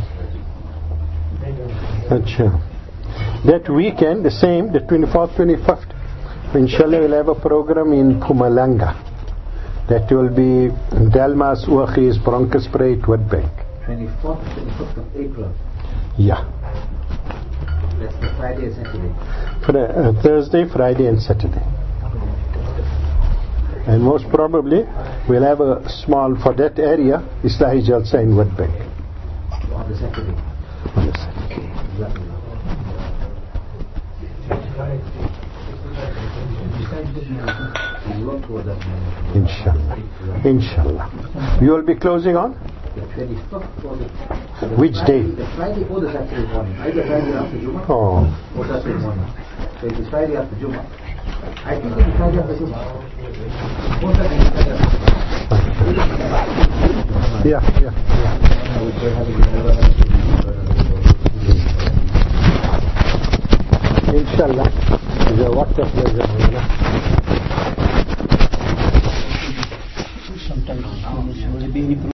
Achha. That weekend, the same, the twenty-fourth, twenty-fifth, inshallah we'll have a program in Pumalanga. That will be Dalmas, Uakhis, Broncos Parade, Witbank. twenty-fourth, twenty-fifth of April. Yeah. That's the Friday and Saturday. Fri- uh, Thursday, Friday and Saturday. And most probably we'll have a small, for that area, Islahi Jalsa in Witbank. On the Saturday. On the Saturday. Exactly. We work toward that. Inshallah. Inshallah. You will be closing on? The twenty-fifth or the, the Which Friday, day? The Friday or the Saturday morning. Either Friday after Juma Oh. or Saturday morning. So it is Friday after Juma. I think it is Friday after Juma. Or Saturday, Friday after Juma. Yeah, yeah, yeah. I would say having another Inshallah. Is a WhatsApp pleasure. sometimes. Will there be any